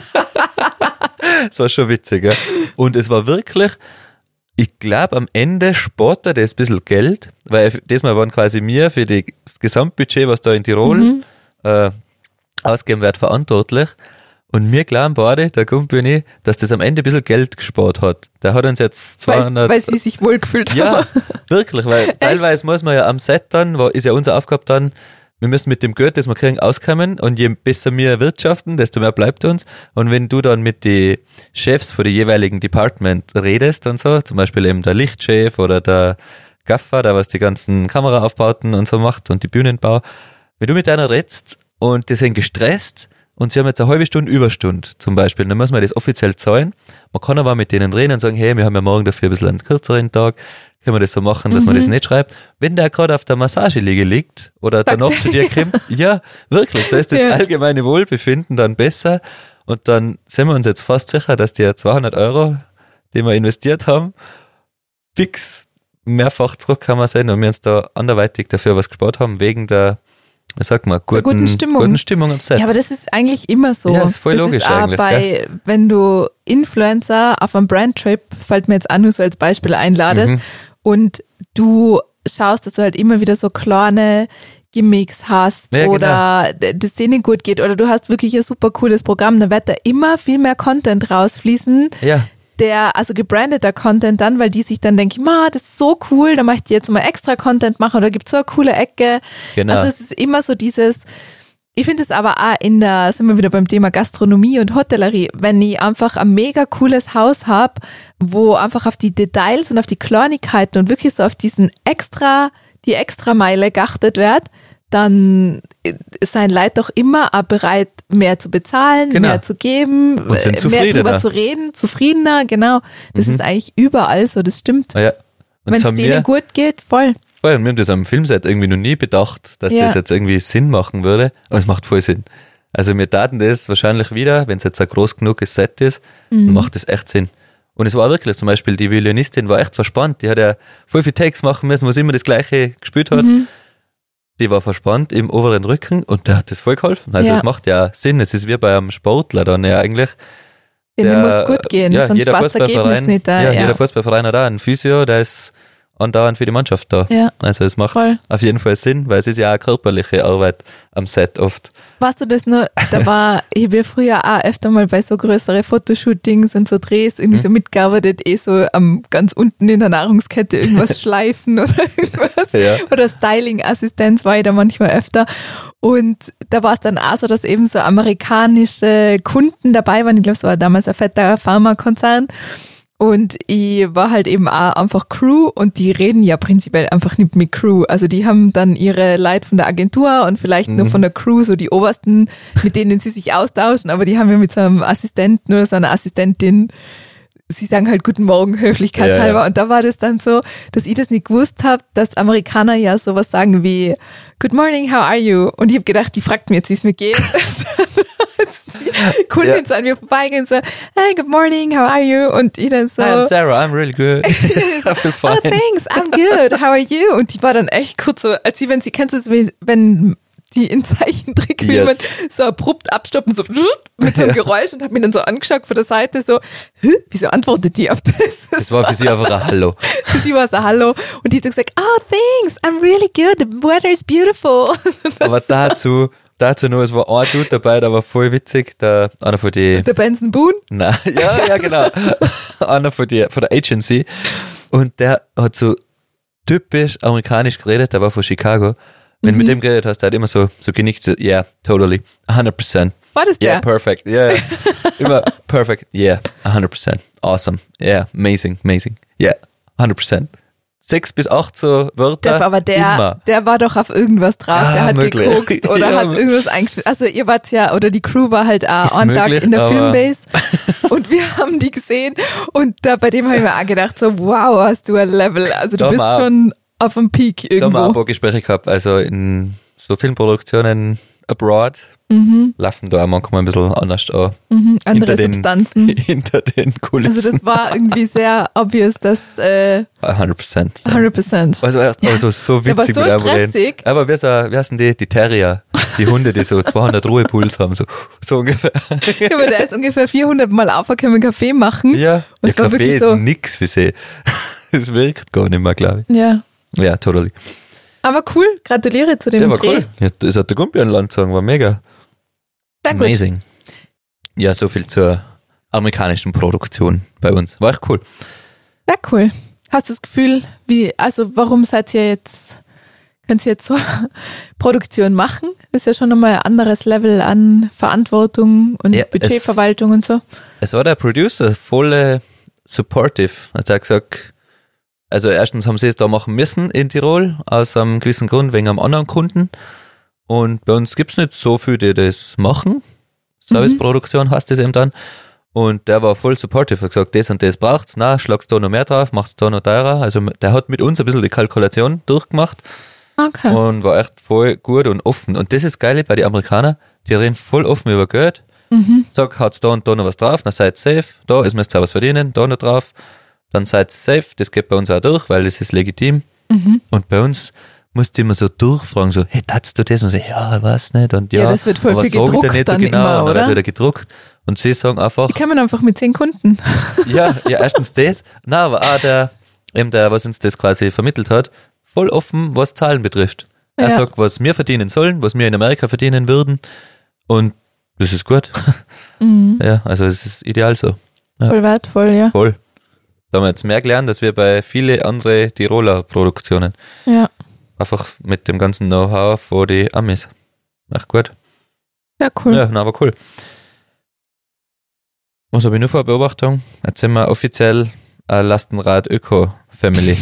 [SPEAKER 1] Das war schon witzig, ja. Und es war wirklich, ich glaube, am Ende spart er das ein bisschen Geld, weil diesmal waren quasi wir für das Gesamtbudget, was da in Tirol
[SPEAKER 2] Mhm.
[SPEAKER 1] äh, ausgegeben wird, verantwortlich. Und wir glauben beide, der Kumpel und ich, dass das am Ende ein bisschen Geld gespart hat. Der hat uns jetzt
[SPEAKER 2] Weil,
[SPEAKER 1] zweihundert...
[SPEAKER 2] weil sie sich wohlgefühlt
[SPEAKER 1] Ja,
[SPEAKER 2] haben.
[SPEAKER 1] wirklich, weil teilweise muss man ja am Set dann, wo ist ja unsere Aufgabe dann, wir müssen mit dem Geld, das wir kriegen, auskommen und je besser wir wirtschaften, desto mehr bleibt uns. Und wenn du dann mit den Chefs von den jeweiligen Department redest und so, zum Beispiel eben der Lichtchef oder der Gaffer, der was die ganzen Kameraaufbauten und so macht und die Bühnenbau, wenn du mit einer redst und die sind gestresst und sie haben jetzt eine halbe Stunde Überstunde zum Beispiel, dann muss man das offiziell zahlen. Man kann aber mit denen reden und sagen, hey, wir haben ja morgen dafür ein bisschen einen kürzeren Tag, können wir das so machen, dass man das nicht schreibt. Wenn der gerade auf der Massageliege liegt oder danach zu dir kommt, ja, wirklich, da ist das
[SPEAKER 2] Ja.
[SPEAKER 1] allgemeine Wohlbefinden dann besser und dann sind wir uns jetzt fast sicher, dass die zweihundert Euro, die wir investiert haben, fix mehrfach zurückgekommen sind und wir uns da anderweitig dafür was gespart haben, wegen der, was sagt man, guten,
[SPEAKER 2] guten Stimmung.
[SPEAKER 1] guten Stimmung am Set.
[SPEAKER 2] Ja, aber das ist eigentlich immer so.
[SPEAKER 1] Ja, ist voll
[SPEAKER 2] das
[SPEAKER 1] logisch
[SPEAKER 2] ist auch
[SPEAKER 1] eigentlich,
[SPEAKER 2] bei, wenn du Influencer auf einem Brandtrip, fällt mir jetzt an, nur so als Beispiel einladest
[SPEAKER 1] Mhm.
[SPEAKER 2] und du schaust, dass du halt immer wieder so kleine Gimmicks hast
[SPEAKER 1] Ja,
[SPEAKER 2] oder d- das denen gut geht oder du hast wirklich ein super cooles Programm, dann wird da immer viel mehr Content rausfließen,
[SPEAKER 1] Ja,
[SPEAKER 2] der, also gebrandeter Content dann, weil die sich dann denken, ma, das ist so cool, da möchte ich jetzt mal extra Content machen oder gibt so eine coole Ecke.
[SPEAKER 1] genau.
[SPEAKER 2] Also es ist immer so dieses, ich finde es aber auch in der, sind wir wieder beim Thema Gastronomie und Hotellerie, wenn ich einfach ein mega cooles Haus habe, wo einfach auf die Details und auf die Kleinigkeiten und wirklich so auf diesen extra, die Extrameile geachtet wird, dann sind Leute doch immer auch bereit, mehr zu bezahlen,
[SPEAKER 1] Genau.
[SPEAKER 2] mehr zu geben,
[SPEAKER 1] Und sind
[SPEAKER 2] äh, mehr
[SPEAKER 1] zufriedener.
[SPEAKER 2] drüber zu reden, zufriedener, genau. Das
[SPEAKER 1] Mhm.
[SPEAKER 2] ist eigentlich überall so, das stimmt.
[SPEAKER 1] Ah ja. Und
[SPEAKER 2] Wenn
[SPEAKER 1] das
[SPEAKER 2] es
[SPEAKER 1] haben
[SPEAKER 2] denen
[SPEAKER 1] wir,
[SPEAKER 2] gut geht, voll.
[SPEAKER 1] voll, und wir haben das am Filmset irgendwie noch nie bedacht, dass
[SPEAKER 2] Ja.
[SPEAKER 1] das jetzt irgendwie Sinn machen würde. Aber es macht voll Sinn. Also wir taten das wahrscheinlich wieder, wenn es jetzt ein groß genuges Set ist,
[SPEAKER 2] Mhm.
[SPEAKER 1] dann macht das echt Sinn. Und es war wirklich zum Beispiel, die Violinistin war echt verspannt. Die hat ja voll viele Takes machen müssen, wo sie immer das Gleiche gespielt hat.
[SPEAKER 2] Mhm.
[SPEAKER 1] Die war verspannt im oberen Rücken und der hat das voll geholfen. Also
[SPEAKER 2] Ja.
[SPEAKER 1] es macht ja Sinn. Es ist wie bei einem Sportler dann ja eigentlich.
[SPEAKER 2] Denen
[SPEAKER 1] Der-
[SPEAKER 2] muss gut gehen,
[SPEAKER 1] ja,
[SPEAKER 2] sonst
[SPEAKER 1] jeder
[SPEAKER 2] passt das Ergebnis
[SPEAKER 1] Fußballverein,
[SPEAKER 2] nicht da.
[SPEAKER 1] ja,
[SPEAKER 2] Ja,
[SPEAKER 1] jeder Fußballverein hat auch einen Physio, der ist andauernd für die Mannschaft da.
[SPEAKER 2] Ja.
[SPEAKER 1] Also es macht
[SPEAKER 2] Voll.
[SPEAKER 1] auf jeden Fall Sinn, weil es ist ja auch körperliche Arbeit am Set oft.
[SPEAKER 2] Weißt du das nur, da war, ich habe ja früher auch öfter mal bei so größere Fotoshootings und so Drehs irgendwie
[SPEAKER 1] Mhm.
[SPEAKER 2] so mitgearbeitet, eh so am ganz unten in der Nahrungskette irgendwas schleifen oder irgendwas.
[SPEAKER 1] Ja.
[SPEAKER 2] Oder Styling-Assistenz war ich da manchmal öfter. Und da war es dann auch so, dass eben so amerikanische Kunden dabei waren. Ich glaube, es war damals ein fetter Pharmakonzern. Und ich war halt eben auch einfach Crew und die reden ja prinzipiell einfach nicht mit Crew. Also die haben dann ihre Leute von der Agentur und vielleicht nur
[SPEAKER 1] Mhm.
[SPEAKER 2] von der Crew, so die Obersten, mit denen sie sich austauschen, aber die haben ja mit so einem Assistenten oder so einer Assistentin, sie sagen halt Guten Morgen, höflichkeitshalber.
[SPEAKER 1] Ja, ja.
[SPEAKER 2] Und da war das dann so, dass ich das nicht gewusst habe, dass Amerikaner ja sowas sagen wie Good morning, how are you? Und ich habe gedacht, die fragt mir jetzt, wie es mir geht. Kunden
[SPEAKER 1] Ja.
[SPEAKER 2] so an mir vorbeigehen, so, hey, good morning, how are you? Und ich dann so,
[SPEAKER 1] I'm Sarah, I'm really good. I feel
[SPEAKER 2] oh,
[SPEAKER 1] fine.
[SPEAKER 2] thanks, I'm good, how are you? Und die war dann echt kurz so, als sie, wenn sie, kennst du es, wie- wenn die in Zeichentrick
[SPEAKER 1] Yes.
[SPEAKER 2] filmen, so abrupt abstoppen, so mit so einem Geräusch und hat mich dann so angeschaut von der Seite, so, Hä, wieso antwortet die auf das?
[SPEAKER 1] Das war für sie einfach ein Hallo.
[SPEAKER 2] Für sie war so, hallo. Und die hat gesagt, oh, thanks, I'm really good, the weather is beautiful.
[SPEAKER 1] Aber dazu, dazu nur, es war ein Dude dabei, der war voll witzig, der, einer von die,
[SPEAKER 2] Der Benson Boone.
[SPEAKER 1] nein, ja, ja, genau, einer von die, von der Agency. Und der hat so typisch amerikanisch geredet, der war von Chicago. Wenn du mit dem geredet hast, der hat immer so, so genickt, so, yeah, totally, hundred percent.
[SPEAKER 2] War das
[SPEAKER 1] Yeah,
[SPEAKER 2] der?
[SPEAKER 1] perfect, yeah, yeah. Immer perfect, yeah, hundred percent. Awesome, yeah, amazing, amazing, yeah, hundred percent. Sechs bis acht so Wörter,
[SPEAKER 2] Def, aber der,
[SPEAKER 1] immer.
[SPEAKER 2] der war doch auf irgendwas drauf.
[SPEAKER 1] Ah,
[SPEAKER 2] der hat
[SPEAKER 1] möglich.
[SPEAKER 2] geguckt oder
[SPEAKER 1] Ja,
[SPEAKER 2] hat irgendwas eingespielt. Also ihr wart ja, oder die Crew war halt auch
[SPEAKER 1] Ist
[SPEAKER 2] on Tag
[SPEAKER 1] möglich,
[SPEAKER 2] in der
[SPEAKER 1] aber-
[SPEAKER 2] Filmbase und wir haben die gesehen und da bei dem habe ich mir auch gedacht, so wow, hast du ein Level. Also du
[SPEAKER 1] Da
[SPEAKER 2] bist
[SPEAKER 1] haben wir-
[SPEAKER 2] schon auf dem Peak
[SPEAKER 1] Da haben wir auch ein
[SPEAKER 2] irgendwo.
[SPEAKER 1] paar Gespräche gehabt, also in so Filmproduktionen abroad
[SPEAKER 2] Mhm,
[SPEAKER 1] laufen da auch manchmal ein bisschen anders an.
[SPEAKER 2] mhm, andere
[SPEAKER 1] hinter den-
[SPEAKER 2] Substanzen.
[SPEAKER 1] Hinter den Kulissen.
[SPEAKER 2] Also das war irgendwie sehr obvious, dass äh,
[SPEAKER 1] hundert Prozent.
[SPEAKER 2] hundert Percent.
[SPEAKER 1] Also, also so
[SPEAKER 2] Der war
[SPEAKER 1] witzig
[SPEAKER 2] so
[SPEAKER 1] mit einem reden.
[SPEAKER 2] stressig.
[SPEAKER 1] Aber wir, so, wir heißen die, die Terrier, die Hunde, die so zweihundert Ruhepuls haben, so, so ungefähr.
[SPEAKER 2] Ja, aber der ist ungefähr vierhundert Mal aufgekommen, Kaffee machen.
[SPEAKER 1] Ja,
[SPEAKER 2] Und es
[SPEAKER 1] der
[SPEAKER 2] war
[SPEAKER 1] Kaffee
[SPEAKER 2] wirklich
[SPEAKER 1] ist
[SPEAKER 2] so.
[SPEAKER 1] nix für sie. Es wirkt gar nicht mehr, glaube
[SPEAKER 2] Ja.
[SPEAKER 1] ich. Ja, totally.
[SPEAKER 2] Aber cool, gratuliere zu dem
[SPEAKER 1] Der war
[SPEAKER 2] Dreh.
[SPEAKER 1] cool. Ja, das hat der Gumpi an Land sagen, war mega.
[SPEAKER 2] Sehr gut.
[SPEAKER 1] Amazing. Ja, so viel zur amerikanischen Produktion bei uns. War echt cool.
[SPEAKER 2] Ja, cool. Hast du das Gefühl, wie, also warum seid ihr jetzt, könnt ihr jetzt so Produktion machen? Das ist ja schon nochmal ein anderes Level an Verantwortung und
[SPEAKER 1] Ja, es-
[SPEAKER 2] Budgetverwaltung und so.
[SPEAKER 1] Es war der Producer voll äh, supportive. Hat er gesagt, also erstens haben sie es da machen müssen in Tirol, aus einem gewissen Grund, wegen einem anderen Kunden. Und bei uns gibt's nicht so viele, die das machen. Serviceproduktion heißt das eben dann. Und der war voll supportive, hat gesagt, das und das braucht's, na, schlagst da noch mehr drauf, machst da noch teurer. Also der hat mit uns ein bisschen die Kalkulation durchgemacht
[SPEAKER 2] Okay.
[SPEAKER 1] und war echt voll gut und offen. Und das ist geil bei den Amerikanern, die reden voll offen über Geld.
[SPEAKER 2] Mhm.
[SPEAKER 1] Sag, haut's da und da noch was drauf, dann seid safe, da ist müsst ihr was verdienen, da noch drauf, dann seid safe, das geht bei uns auch durch, weil das ist legitim.
[SPEAKER 2] Mhm.
[SPEAKER 1] Und bei uns musst du immer so durchfragen, so, hey, tatst du das? Und so, ja, ich weiß nicht. Und ja,
[SPEAKER 2] Ja, das wird voll
[SPEAKER 1] aber
[SPEAKER 2] viel
[SPEAKER 1] sag ich dir
[SPEAKER 2] gedruckt
[SPEAKER 1] nicht so
[SPEAKER 2] dann
[SPEAKER 1] genau.
[SPEAKER 2] immer,
[SPEAKER 1] und dann
[SPEAKER 2] oder?
[SPEAKER 1] wird wieder gedruckt. Und sie sagen einfach,
[SPEAKER 2] Die kann man einfach mit zehn Kunden.
[SPEAKER 1] ja, ja, erstens das, na, aber auch der, eben der, was uns das quasi vermittelt hat, voll offen, was Zahlen betrifft. Er
[SPEAKER 2] Ja.
[SPEAKER 1] sagt, was wir verdienen sollen, was wir in Amerika verdienen würden. Und das ist gut.
[SPEAKER 2] Mhm.
[SPEAKER 1] Ja, also es ist ideal so. Ja.
[SPEAKER 2] Voll wertvoll, ja.
[SPEAKER 1] Voll. Da haben wir jetzt mehr gelernt, als wir bei viele andere Tiroler Produktionen.
[SPEAKER 2] Ja,
[SPEAKER 1] Einfach mit dem ganzen Know-how von die Amis. Echt gut.
[SPEAKER 2] ja, cool.
[SPEAKER 1] Ja, na, aber cool. Was habe ich nur für eine Beobachtung? Jetzt sind wir offiziell eine Lastenrad-Öko-Family.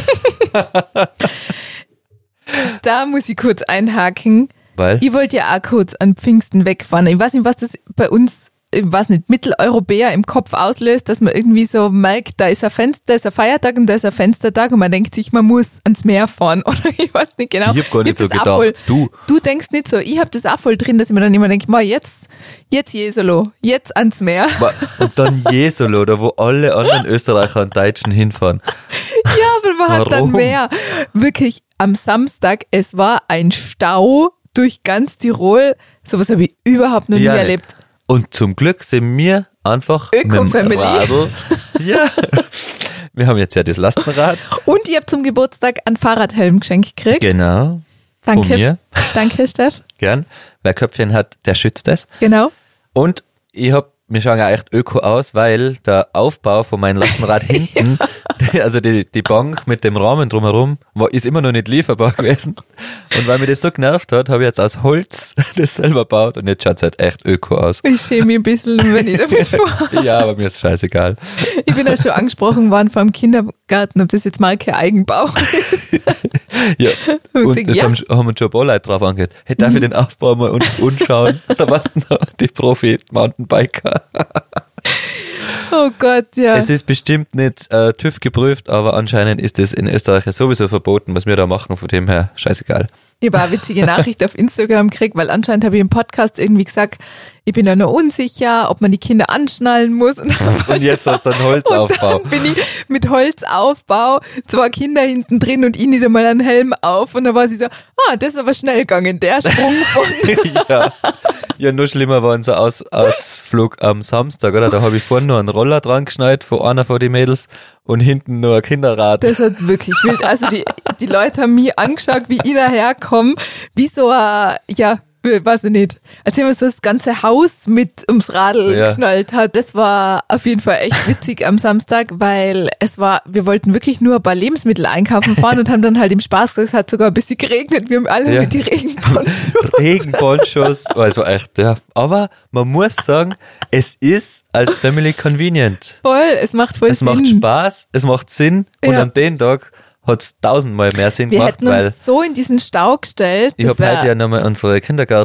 [SPEAKER 2] Da muss ich kurz einhaken.
[SPEAKER 1] Weil?
[SPEAKER 2] Ich wollte ja auch kurz an Pfingsten wegfahren. Ich weiß nicht, was das bei uns, ich weiß nicht, Mitteleuropäer im Kopf auslöst, dass man irgendwie so merkt, da ist ein Fenster, da ist ein Feiertag und da ist ein Fenstertag und man denkt sich, man muss ans Meer fahren. Oder ich weiß nicht genau.
[SPEAKER 1] Ich habe gar nicht so
[SPEAKER 2] hab das auch
[SPEAKER 1] gedacht.
[SPEAKER 2] Voll,
[SPEAKER 1] Du,
[SPEAKER 2] du denkst nicht so. Ich habe das auch voll drin, dass ich mir dann immer denke, mal jetzt, jetzt Jesolo, jetzt ans Meer.
[SPEAKER 1] wa- und dann Jesolo, da wo alle anderen Österreicher und Deutschen hinfahren.
[SPEAKER 2] Ja, aber man hat dann
[SPEAKER 1] Warum?
[SPEAKER 2] mehr. Wirklich am Samstag, es war ein Stau durch ganz Tirol. Sowas habe ich überhaupt noch nie
[SPEAKER 1] Ja, nicht.
[SPEAKER 2] erlebt.
[SPEAKER 1] Und zum Glück sind wir einfach
[SPEAKER 2] Öko-Family.
[SPEAKER 1] mit dem Radl. Ja. Wir haben jetzt ja das Lastenrad.
[SPEAKER 2] Und ich habe zum Geburtstag einen Fahrradhelm geschenkt gekriegt.
[SPEAKER 1] Genau.
[SPEAKER 2] Danke.
[SPEAKER 1] Von mir.
[SPEAKER 2] Danke, Steff.
[SPEAKER 1] Gern. Wer Köpfchen hat, der schützt es.
[SPEAKER 2] Genau.
[SPEAKER 1] Und ich hab, wir schauen ja echt öko aus, weil der Aufbau von meinem Lastenrad hinten, die- also die, die Bank mit dem Rahmen drumherum, war, ist immer noch nicht lieferbar gewesen. Und weil mir das so genervt hat, habe ich jetzt aus Holz das selber gebaut und jetzt schaut es halt echt öko aus.
[SPEAKER 2] Ich schäme mich ein bisschen, wenn ich damit fahre.
[SPEAKER 1] Ja, aber mir ist scheißegal.
[SPEAKER 2] Ich bin ja schon angesprochen worden vor dem Kindergarten, ob das jetzt Marke Eigenbau ist.
[SPEAKER 1] Ja.
[SPEAKER 2] Und
[SPEAKER 1] Und
[SPEAKER 2] gesagt,
[SPEAKER 1] das
[SPEAKER 2] ja.
[SPEAKER 1] haben, haben uns schon ein paar Leute drauf angehört. Hey, darf ich den Aufbau mal un- anschauen? Da warst du noch die Profi-Mountainbiker.
[SPEAKER 2] Oh Gott, ja.
[SPEAKER 1] Es ist bestimmt nicht äh, TÜV geprüft, aber anscheinend ist es in Österreich sowieso verboten, was wir da machen, von dem her scheißegal.
[SPEAKER 2] Ich habe eine witzige Nachricht auf Instagram gekriegt, weil anscheinend habe ich im Podcast irgendwie gesagt, ich bin ja noch unsicher, ob man die Kinder anschnallen muss. Und,
[SPEAKER 1] Und jetzt hast du einen Holzaufbau.
[SPEAKER 2] Und dann bin ich mit Holzaufbau, zwei Kinder hinten drin und ich nicht einmal einen Helm auf. Und dann war sie so, ah, das ist aber schnell gegangen, der Sprung von...
[SPEAKER 1] ja. ja, nur schlimmer war unser Aus Ausflug am Samstag, oder? Da habe ich vorne nur einen Roller dran geschnallt, von einer von den Mädels und hinten nur ein Kinderrad.
[SPEAKER 2] Das hat wirklich wild. Also die, die Leute haben mich angeschaut, wie ich daherkomme, wie so ein, ja, weiß ich nicht, als wenn man so das ganze Haus mit ums Radl
[SPEAKER 1] Ja.
[SPEAKER 2] geschnallt hat. Das war auf jeden Fall echt witzig am Samstag, weil es war, wir wollten wirklich nur ein paar Lebensmittel einkaufen fahren und haben dann halt im Spaß gesagt, es hat sogar ein bisschen geregnet. Wir haben alle
[SPEAKER 1] Ja.
[SPEAKER 2] mit die Regenponchos.
[SPEAKER 1] Regenponchos, also echt, ja. Aber man muss sagen, es ist als Family convenient.
[SPEAKER 2] Voll, es macht voll
[SPEAKER 1] Es
[SPEAKER 2] Sinn.
[SPEAKER 1] macht Spaß, es macht Sinn und
[SPEAKER 2] Ja.
[SPEAKER 1] an dem Tag hat es tausendmal mehr Sinn
[SPEAKER 2] Wir
[SPEAKER 1] gemacht,
[SPEAKER 2] hätten
[SPEAKER 1] weil
[SPEAKER 2] uns so in diesen Stau gestellt.
[SPEAKER 1] ich
[SPEAKER 2] das
[SPEAKER 1] habe heute
[SPEAKER 2] wär-
[SPEAKER 1] ja nochmal unsere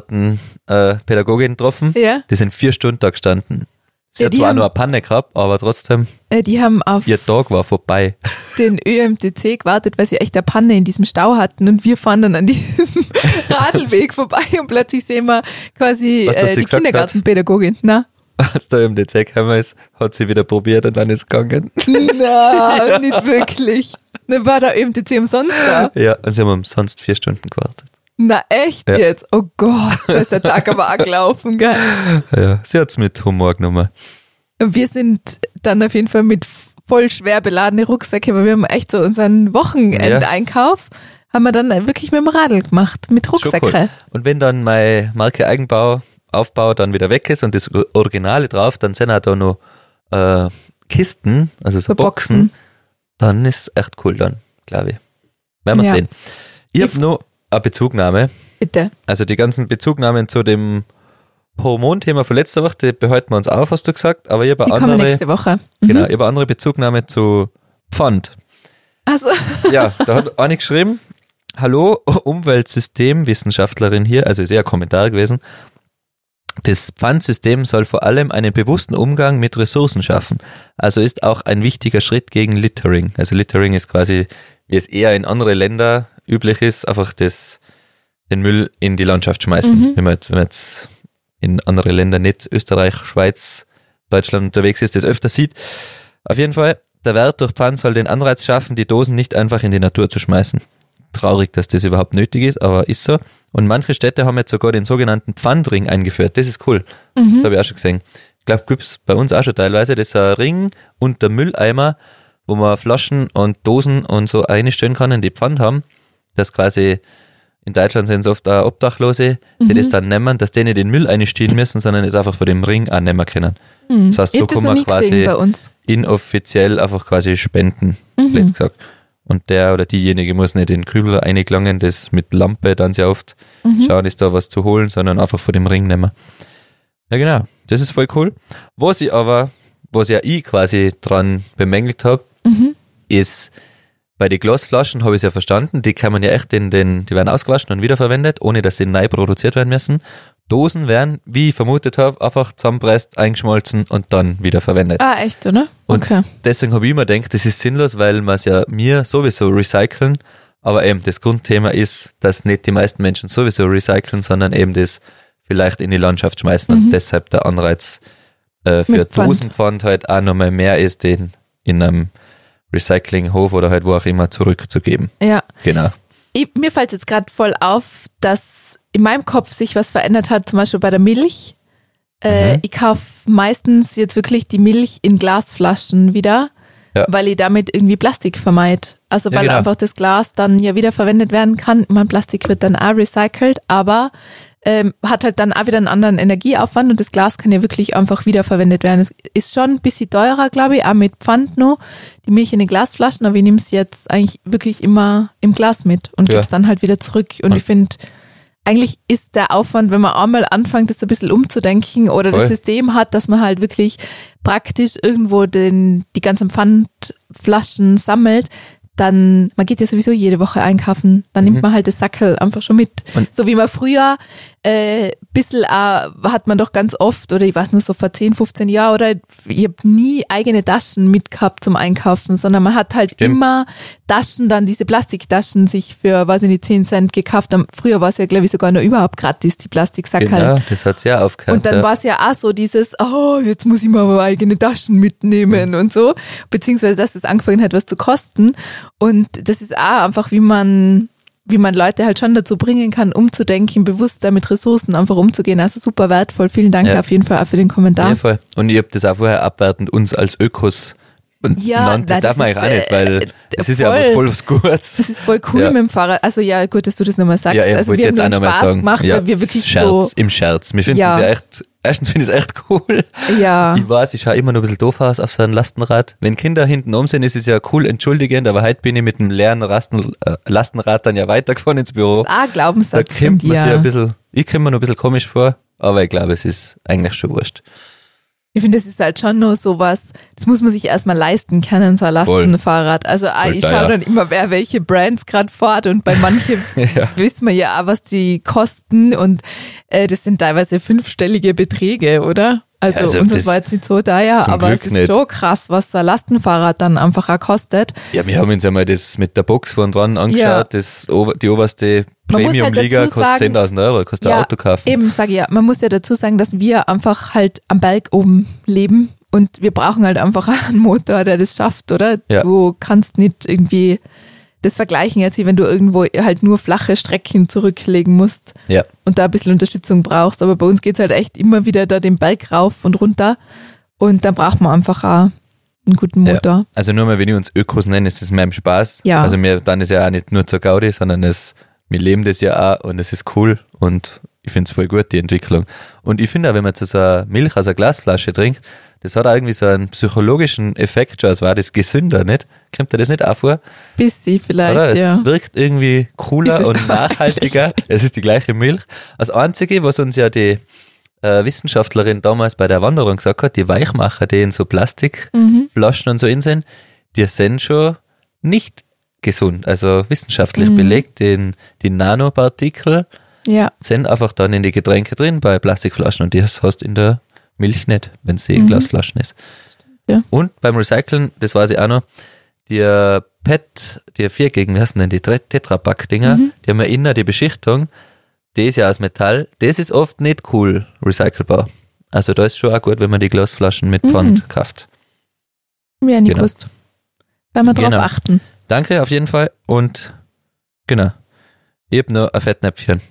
[SPEAKER 1] Kindergarten-Pädagogin getroffen.
[SPEAKER 2] Ja.
[SPEAKER 1] Die sind vier Stunden da gestanden. Sie
[SPEAKER 2] Ja,
[SPEAKER 1] hat
[SPEAKER 2] die
[SPEAKER 1] zwar
[SPEAKER 2] haben-
[SPEAKER 1] nur eine Panne gehabt, aber trotzdem,
[SPEAKER 2] äh, die haben auf
[SPEAKER 1] ihr Tag war vorbei.
[SPEAKER 2] den Ö M T C gewartet, weil sie echt eine Panne in diesem Stau hatten und wir fahren dann an diesem Radlweg vorbei und plötzlich sehen wir quasi
[SPEAKER 1] Was, dass
[SPEAKER 2] äh,
[SPEAKER 1] sie
[SPEAKER 2] die
[SPEAKER 1] gesagt
[SPEAKER 2] Kindergartenpädagogin. Na?
[SPEAKER 1] Als da im D C gekommen ist, hat sie wieder probiert und dann ist es gegangen.
[SPEAKER 2] Na, nicht wirklich. Dann war der Ö M T C umsonst da.
[SPEAKER 1] Ja, und sie haben umsonst vier Stunden gewartet.
[SPEAKER 2] Na echt
[SPEAKER 1] Ja.
[SPEAKER 2] jetzt? Oh Gott, da ist der Tag aber auch gelaufen, gell?
[SPEAKER 1] Ja, sie hat's mit Humor genommen.
[SPEAKER 2] Und wir sind dann auf jeden Fall mit voll schwer beladene Rucksäcke, weil wir haben echt so unseren Wochenendeinkauf, haben wir dann wirklich mit dem Radl gemacht, mit
[SPEAKER 1] Schon
[SPEAKER 2] Rucksäcke.
[SPEAKER 1] cool. Und wenn dann meine Marke Eigenbau, Aufbau dann wieder weg ist und das Originale drauf, dann sind auch da noch äh, Kisten, also so
[SPEAKER 2] So
[SPEAKER 1] Boxen,
[SPEAKER 2] Boxen.
[SPEAKER 1] dann ist echt cool dann, glaube ich. Werden wir
[SPEAKER 2] Ja.
[SPEAKER 1] sehen. Ich
[SPEAKER 2] Ich-
[SPEAKER 1] habe noch eine Bezugnahme,
[SPEAKER 2] Bitte.
[SPEAKER 1] also die ganzen Bezugnahmen zu dem Hormonthema von letzter Woche, die behalten wir uns auf, hast du gesagt, aber ich habe
[SPEAKER 2] Die
[SPEAKER 1] eine
[SPEAKER 2] kommen
[SPEAKER 1] andere,
[SPEAKER 2] nächste Woche. Mhm.
[SPEAKER 1] genau, ich habe eine andere Bezugnahme zu Pfand.
[SPEAKER 2] Also,
[SPEAKER 1] Ja, da hat eine geschrieben, hallo, Umweltsystemwissenschaftlerin hier, also ist eher ein Kommentar gewesen. Das Pfandsystem soll vor allem einen bewussten Umgang mit Ressourcen schaffen. Also ist auch ein wichtiger Schritt gegen Littering. Also Littering ist quasi, wie es eher in andere Länder üblich ist, einfach das, den Müll in die Landschaft schmeißen.
[SPEAKER 2] Mhm.
[SPEAKER 1] Wenn man, wenn man jetzt in andere Länder nicht Österreich, Schweiz, Deutschland unterwegs ist, das öfter sieht. Auf jeden Fall, der Wert durch Pfand soll den Anreiz schaffen, die Dosen nicht einfach in die Natur zu schmeißen. Traurig, dass das überhaupt nötig ist, aber ist so. Und manche Städte haben jetzt sogar den sogenannten Pfandring eingeführt. Das ist cool. Das habe ich auch schon gesehen. Ich glaube, gibt's bei uns auch schon teilweise. Das ist ein Ring und der Mülleimer, wo man Flaschen und Dosen und so einstellen kann, in die Pfand haben. Das quasi, in Deutschland sind es oft auch Obdachlose, die das dann nehmen, dass die nicht in den Müll einstehen müssen, sondern es einfach von dem Ring auch nehmen können. Das heißt,
[SPEAKER 2] ich
[SPEAKER 1] so
[SPEAKER 2] hab das
[SPEAKER 1] kann
[SPEAKER 2] noch
[SPEAKER 1] man
[SPEAKER 2] nie gesehen
[SPEAKER 1] quasi
[SPEAKER 2] bei uns.
[SPEAKER 1] inoffiziell einfach quasi spenden,
[SPEAKER 2] Mhm.
[SPEAKER 1] blöd gesagt. Und der oder diejenige muss nicht in den Kübel eingelangen, das mit Lampe dann sehr oft
[SPEAKER 2] Mhm.
[SPEAKER 1] schauen, ist da was zu holen, sondern einfach vor dem Ring nehmen. Ja genau, das ist voll cool. Was ich aber, was ja ich quasi dran bemängelt habe,
[SPEAKER 2] Mhm.
[SPEAKER 1] ist, bei den Glasflaschen habe ich es ja verstanden, die kann man ja echt in den, die werden ausgewaschen und wiederverwendet, ohne dass sie neu produziert werden müssen. Dosen werden, wie ich vermutet habe, einfach zusammenpresst, eingeschmolzen und dann wiederverwendet.
[SPEAKER 2] Ah, echt, oder?
[SPEAKER 1] Und
[SPEAKER 2] Okay.
[SPEAKER 1] deswegen habe ich immer gedacht, das ist sinnlos, weil man es ja mir sowieso recyceln, aber eben das Grundthema ist, dass nicht die meisten Menschen sowieso recyceln, sondern eben das vielleicht in die Landschaft schmeißen und deshalb der Anreiz äh, für
[SPEAKER 2] Mit Pfand.
[SPEAKER 1] Dosenpfand halt auch nochmal mehr ist, den in einem Recyclinghof oder halt wo auch immer zurückzugeben.
[SPEAKER 2] Ja.
[SPEAKER 1] Genau.
[SPEAKER 2] Ich, mir fällt jetzt gerade voll auf, dass in meinem Kopf sich was verändert hat, zum Beispiel bei der Milch. Äh,
[SPEAKER 1] Mhm.
[SPEAKER 2] Ich kaufe meistens jetzt wirklich die Milch in Glasflaschen wieder,
[SPEAKER 1] Ja.
[SPEAKER 2] weil ich damit irgendwie Plastik vermeide. Also
[SPEAKER 1] Ja,
[SPEAKER 2] weil
[SPEAKER 1] genau.
[SPEAKER 2] einfach das Glas dann ja wieder verwendet werden kann. Mein Plastik wird dann auch recycelt, aber ähm, hat halt dann auch wieder einen anderen Energieaufwand und das Glas kann ja wirklich einfach wiederverwendet werden. Es ist schon ein bisschen teurer, glaube ich, auch mit Pfand noch, die Milch in den Glasflaschen, aber ich nehme es jetzt eigentlich wirklich immer im Glas mit und
[SPEAKER 1] Ja.
[SPEAKER 2] gebe es dann halt wieder zurück. Und
[SPEAKER 1] Und-
[SPEAKER 2] ich finde, eigentlich ist der Aufwand, wenn man einmal anfängt, das ein bisschen umzudenken oder
[SPEAKER 1] Voll.
[SPEAKER 2] das System hat, dass man halt wirklich praktisch irgendwo den, die ganzen Pfandflaschen sammelt, dann, man geht ja sowieso jede Woche einkaufen, dann nimmt man halt das Sackel einfach schon mit.
[SPEAKER 1] Und-
[SPEAKER 2] so wie man früher äh, bisschen auch, hat man doch ganz oft, oder ich weiß nur so vor zehn, fünfzehn Jahren, oder ich habe nie eigene Taschen mitgehabt zum Einkaufen, sondern man hat halt
[SPEAKER 1] Stimmt.
[SPEAKER 2] immer Taschen, dann diese Plastiktaschen sich für, weiß ich nicht, zehn Cent gekauft. Früher war es ja, glaube ich, sogar noch überhaupt gratis, die Plastiksack
[SPEAKER 1] Genau,
[SPEAKER 2] halt.
[SPEAKER 1] das hat ja aufgehört.
[SPEAKER 2] Und dann
[SPEAKER 1] ja.
[SPEAKER 2] war es ja auch so dieses, oh, jetzt muss ich mal meine eigene Taschen mitnehmen und so, beziehungsweise dass das angefangen hat, was zu kosten. Und das ist auch einfach, wie man, wie man Leute halt schon dazu bringen kann, umzudenken, bewusster mit Ressourcen einfach umzugehen. Also super wertvoll. Vielen Dank
[SPEAKER 1] Ja.
[SPEAKER 2] auf jeden Fall auch für den Kommentar.
[SPEAKER 1] Ja, voll. Und ich habe das auch vorher abwertend uns als Ökos
[SPEAKER 2] Ja,
[SPEAKER 1] genannt. Das
[SPEAKER 2] nein,
[SPEAKER 1] darf
[SPEAKER 2] das
[SPEAKER 1] man
[SPEAKER 2] ist,
[SPEAKER 1] eigentlich auch nicht, weil
[SPEAKER 2] äh,
[SPEAKER 1] es ist ja
[SPEAKER 2] voll.
[SPEAKER 1] was voll was Gutes.
[SPEAKER 2] Das ist voll cool
[SPEAKER 1] Ja.
[SPEAKER 2] mit dem Fahrrad. Also ja, gut, dass du das nochmal sagst.
[SPEAKER 1] Ja, ich
[SPEAKER 2] also
[SPEAKER 1] wollte
[SPEAKER 2] wir haben
[SPEAKER 1] jetzt
[SPEAKER 2] nur
[SPEAKER 1] auch
[SPEAKER 2] einen
[SPEAKER 1] nochmal
[SPEAKER 2] Spaß
[SPEAKER 1] sagen.
[SPEAKER 2] gemacht,
[SPEAKER 1] ja,
[SPEAKER 2] weil wir wirklich
[SPEAKER 1] Scherz,
[SPEAKER 2] so,
[SPEAKER 1] im Scherz. Wir finden es
[SPEAKER 2] Ja.
[SPEAKER 1] ja echt, erstens finde ich es echt cool.
[SPEAKER 2] ja,
[SPEAKER 1] Ich weiß, ich schaue immer noch ein bisschen doof aus auf so einem Lastenrad. Wenn Kinder hinten um sind, ist es ja cool entschuldigend, aber heute bin ich mit dem leeren Rasten, äh, Lastenrad dann ja weitergefahren ins Büro.
[SPEAKER 2] das ist auch ein
[SPEAKER 1] Da
[SPEAKER 2] Glaubenssatz von
[SPEAKER 1] kommt man sich ein
[SPEAKER 2] dir.
[SPEAKER 1] bisschen, ich komme mir noch ein bisschen komisch vor, aber ich glaube, es ist eigentlich schon wurscht.
[SPEAKER 2] Ich finde, das ist halt schon nur sowas, das muss man sich erstmal leisten können, so ein Lastenfahrrad. Also ah,
[SPEAKER 1] Voll
[SPEAKER 2] ich
[SPEAKER 1] teuer.
[SPEAKER 2] schaue dann immer, wer welche Brands gerade fährt und bei manchen
[SPEAKER 1] Ja.
[SPEAKER 2] wissen wir ja auch, was die kosten und äh, das sind teilweise fünfstellige Beträge, oder? Also,
[SPEAKER 1] Ja, also
[SPEAKER 2] uns das
[SPEAKER 1] das
[SPEAKER 2] war jetzt nicht so teuer,
[SPEAKER 1] zum
[SPEAKER 2] aber
[SPEAKER 1] Glück
[SPEAKER 2] es ist
[SPEAKER 1] nicht.
[SPEAKER 2] schon krass, was so ein Lastenfahrrad dann einfach auch kostet.
[SPEAKER 1] Ja, wir haben uns ja mal das mit der Box vorn dran angeschaut,
[SPEAKER 2] Ja.
[SPEAKER 1] das, ober- die oberste
[SPEAKER 2] Man muss halt
[SPEAKER 1] Premium-Liga
[SPEAKER 2] dazu
[SPEAKER 1] kostet
[SPEAKER 2] sagen-
[SPEAKER 1] zehntausend Euro, kostet ein
[SPEAKER 2] Ja,
[SPEAKER 1] Auto kaufen.
[SPEAKER 2] Eben, sage ich ja, man muss ja dazu sagen, dass wir einfach halt am Berg oben leben und wir brauchen halt einfach einen Motor, der das schafft, oder?
[SPEAKER 1] Ja.
[SPEAKER 2] Du kannst nicht irgendwie das vergleichen, jetzt wie wenn du irgendwo halt nur flache Strecken zurücklegen musst
[SPEAKER 1] Ja,
[SPEAKER 2] und da ein bisschen Unterstützung brauchst. Aber bei uns geht's halt echt immer wieder da den Berg rauf und runter und dann braucht man einfach auch einen guten Motor.
[SPEAKER 1] Ja. Also nur mal, wenn ich uns Ökos nenne, ist das meinem Spaß.
[SPEAKER 2] Ja.
[SPEAKER 1] Also mir, dann ist ja auch nicht nur zur Gaudi, sondern es, wir leben das ja auch und es ist cool und ich finde es voll gut, die Entwicklung. Und ich finde auch, wenn man zu so einer Milch aus einer Glasflasche trinkt, das hat auch irgendwie so einen psychologischen Effekt, schon als war das gesünder, nicht? Kommt dir das nicht auch vor?
[SPEAKER 2] Bisschen vielleicht,
[SPEAKER 1] Oder? Es
[SPEAKER 2] ja.
[SPEAKER 1] wirkt irgendwie cooler
[SPEAKER 2] Ist es
[SPEAKER 1] und nachhaltiger. Es ist die gleiche Milch. Das Einzige, was uns ja die äh, Wissenschaftlerin damals bei der Wanderung gesagt hat, die Weichmacher, die in so Plastikflaschen
[SPEAKER 2] Mhm.
[SPEAKER 1] und so in sind, die sind schon nicht gesund. Also wissenschaftlich
[SPEAKER 2] Mhm.
[SPEAKER 1] belegt, den, die Nanopartikel
[SPEAKER 2] Ja.
[SPEAKER 1] sind einfach dann in die Getränke drin bei Plastikflaschen und die hast du in der Milch nicht, wenn sie in
[SPEAKER 2] Mhm.
[SPEAKER 1] Glasflaschen ist.
[SPEAKER 2] ja.
[SPEAKER 1] Und beim Recyceln, das weiß ich auch noch, die P E T, die vier gegen, wie heißen denn die Tetrapack-Dinger,
[SPEAKER 2] Mhm.
[SPEAKER 1] die haben ja innen die Beschichtung, die ist ja aus Metall, das ist oft nicht cool recycelbar. Also da ist schon auch gut, wenn man die Glasflaschen mit Pfand
[SPEAKER 2] Mhm.
[SPEAKER 1] kauft.
[SPEAKER 2] Ja, nicht
[SPEAKER 1] Genau.
[SPEAKER 2] gewusst. Werden wir drauf
[SPEAKER 1] Genau.
[SPEAKER 2] achten.
[SPEAKER 1] Danke auf jeden Fall und genau. Ich hab noch ein Fettnäpfchen.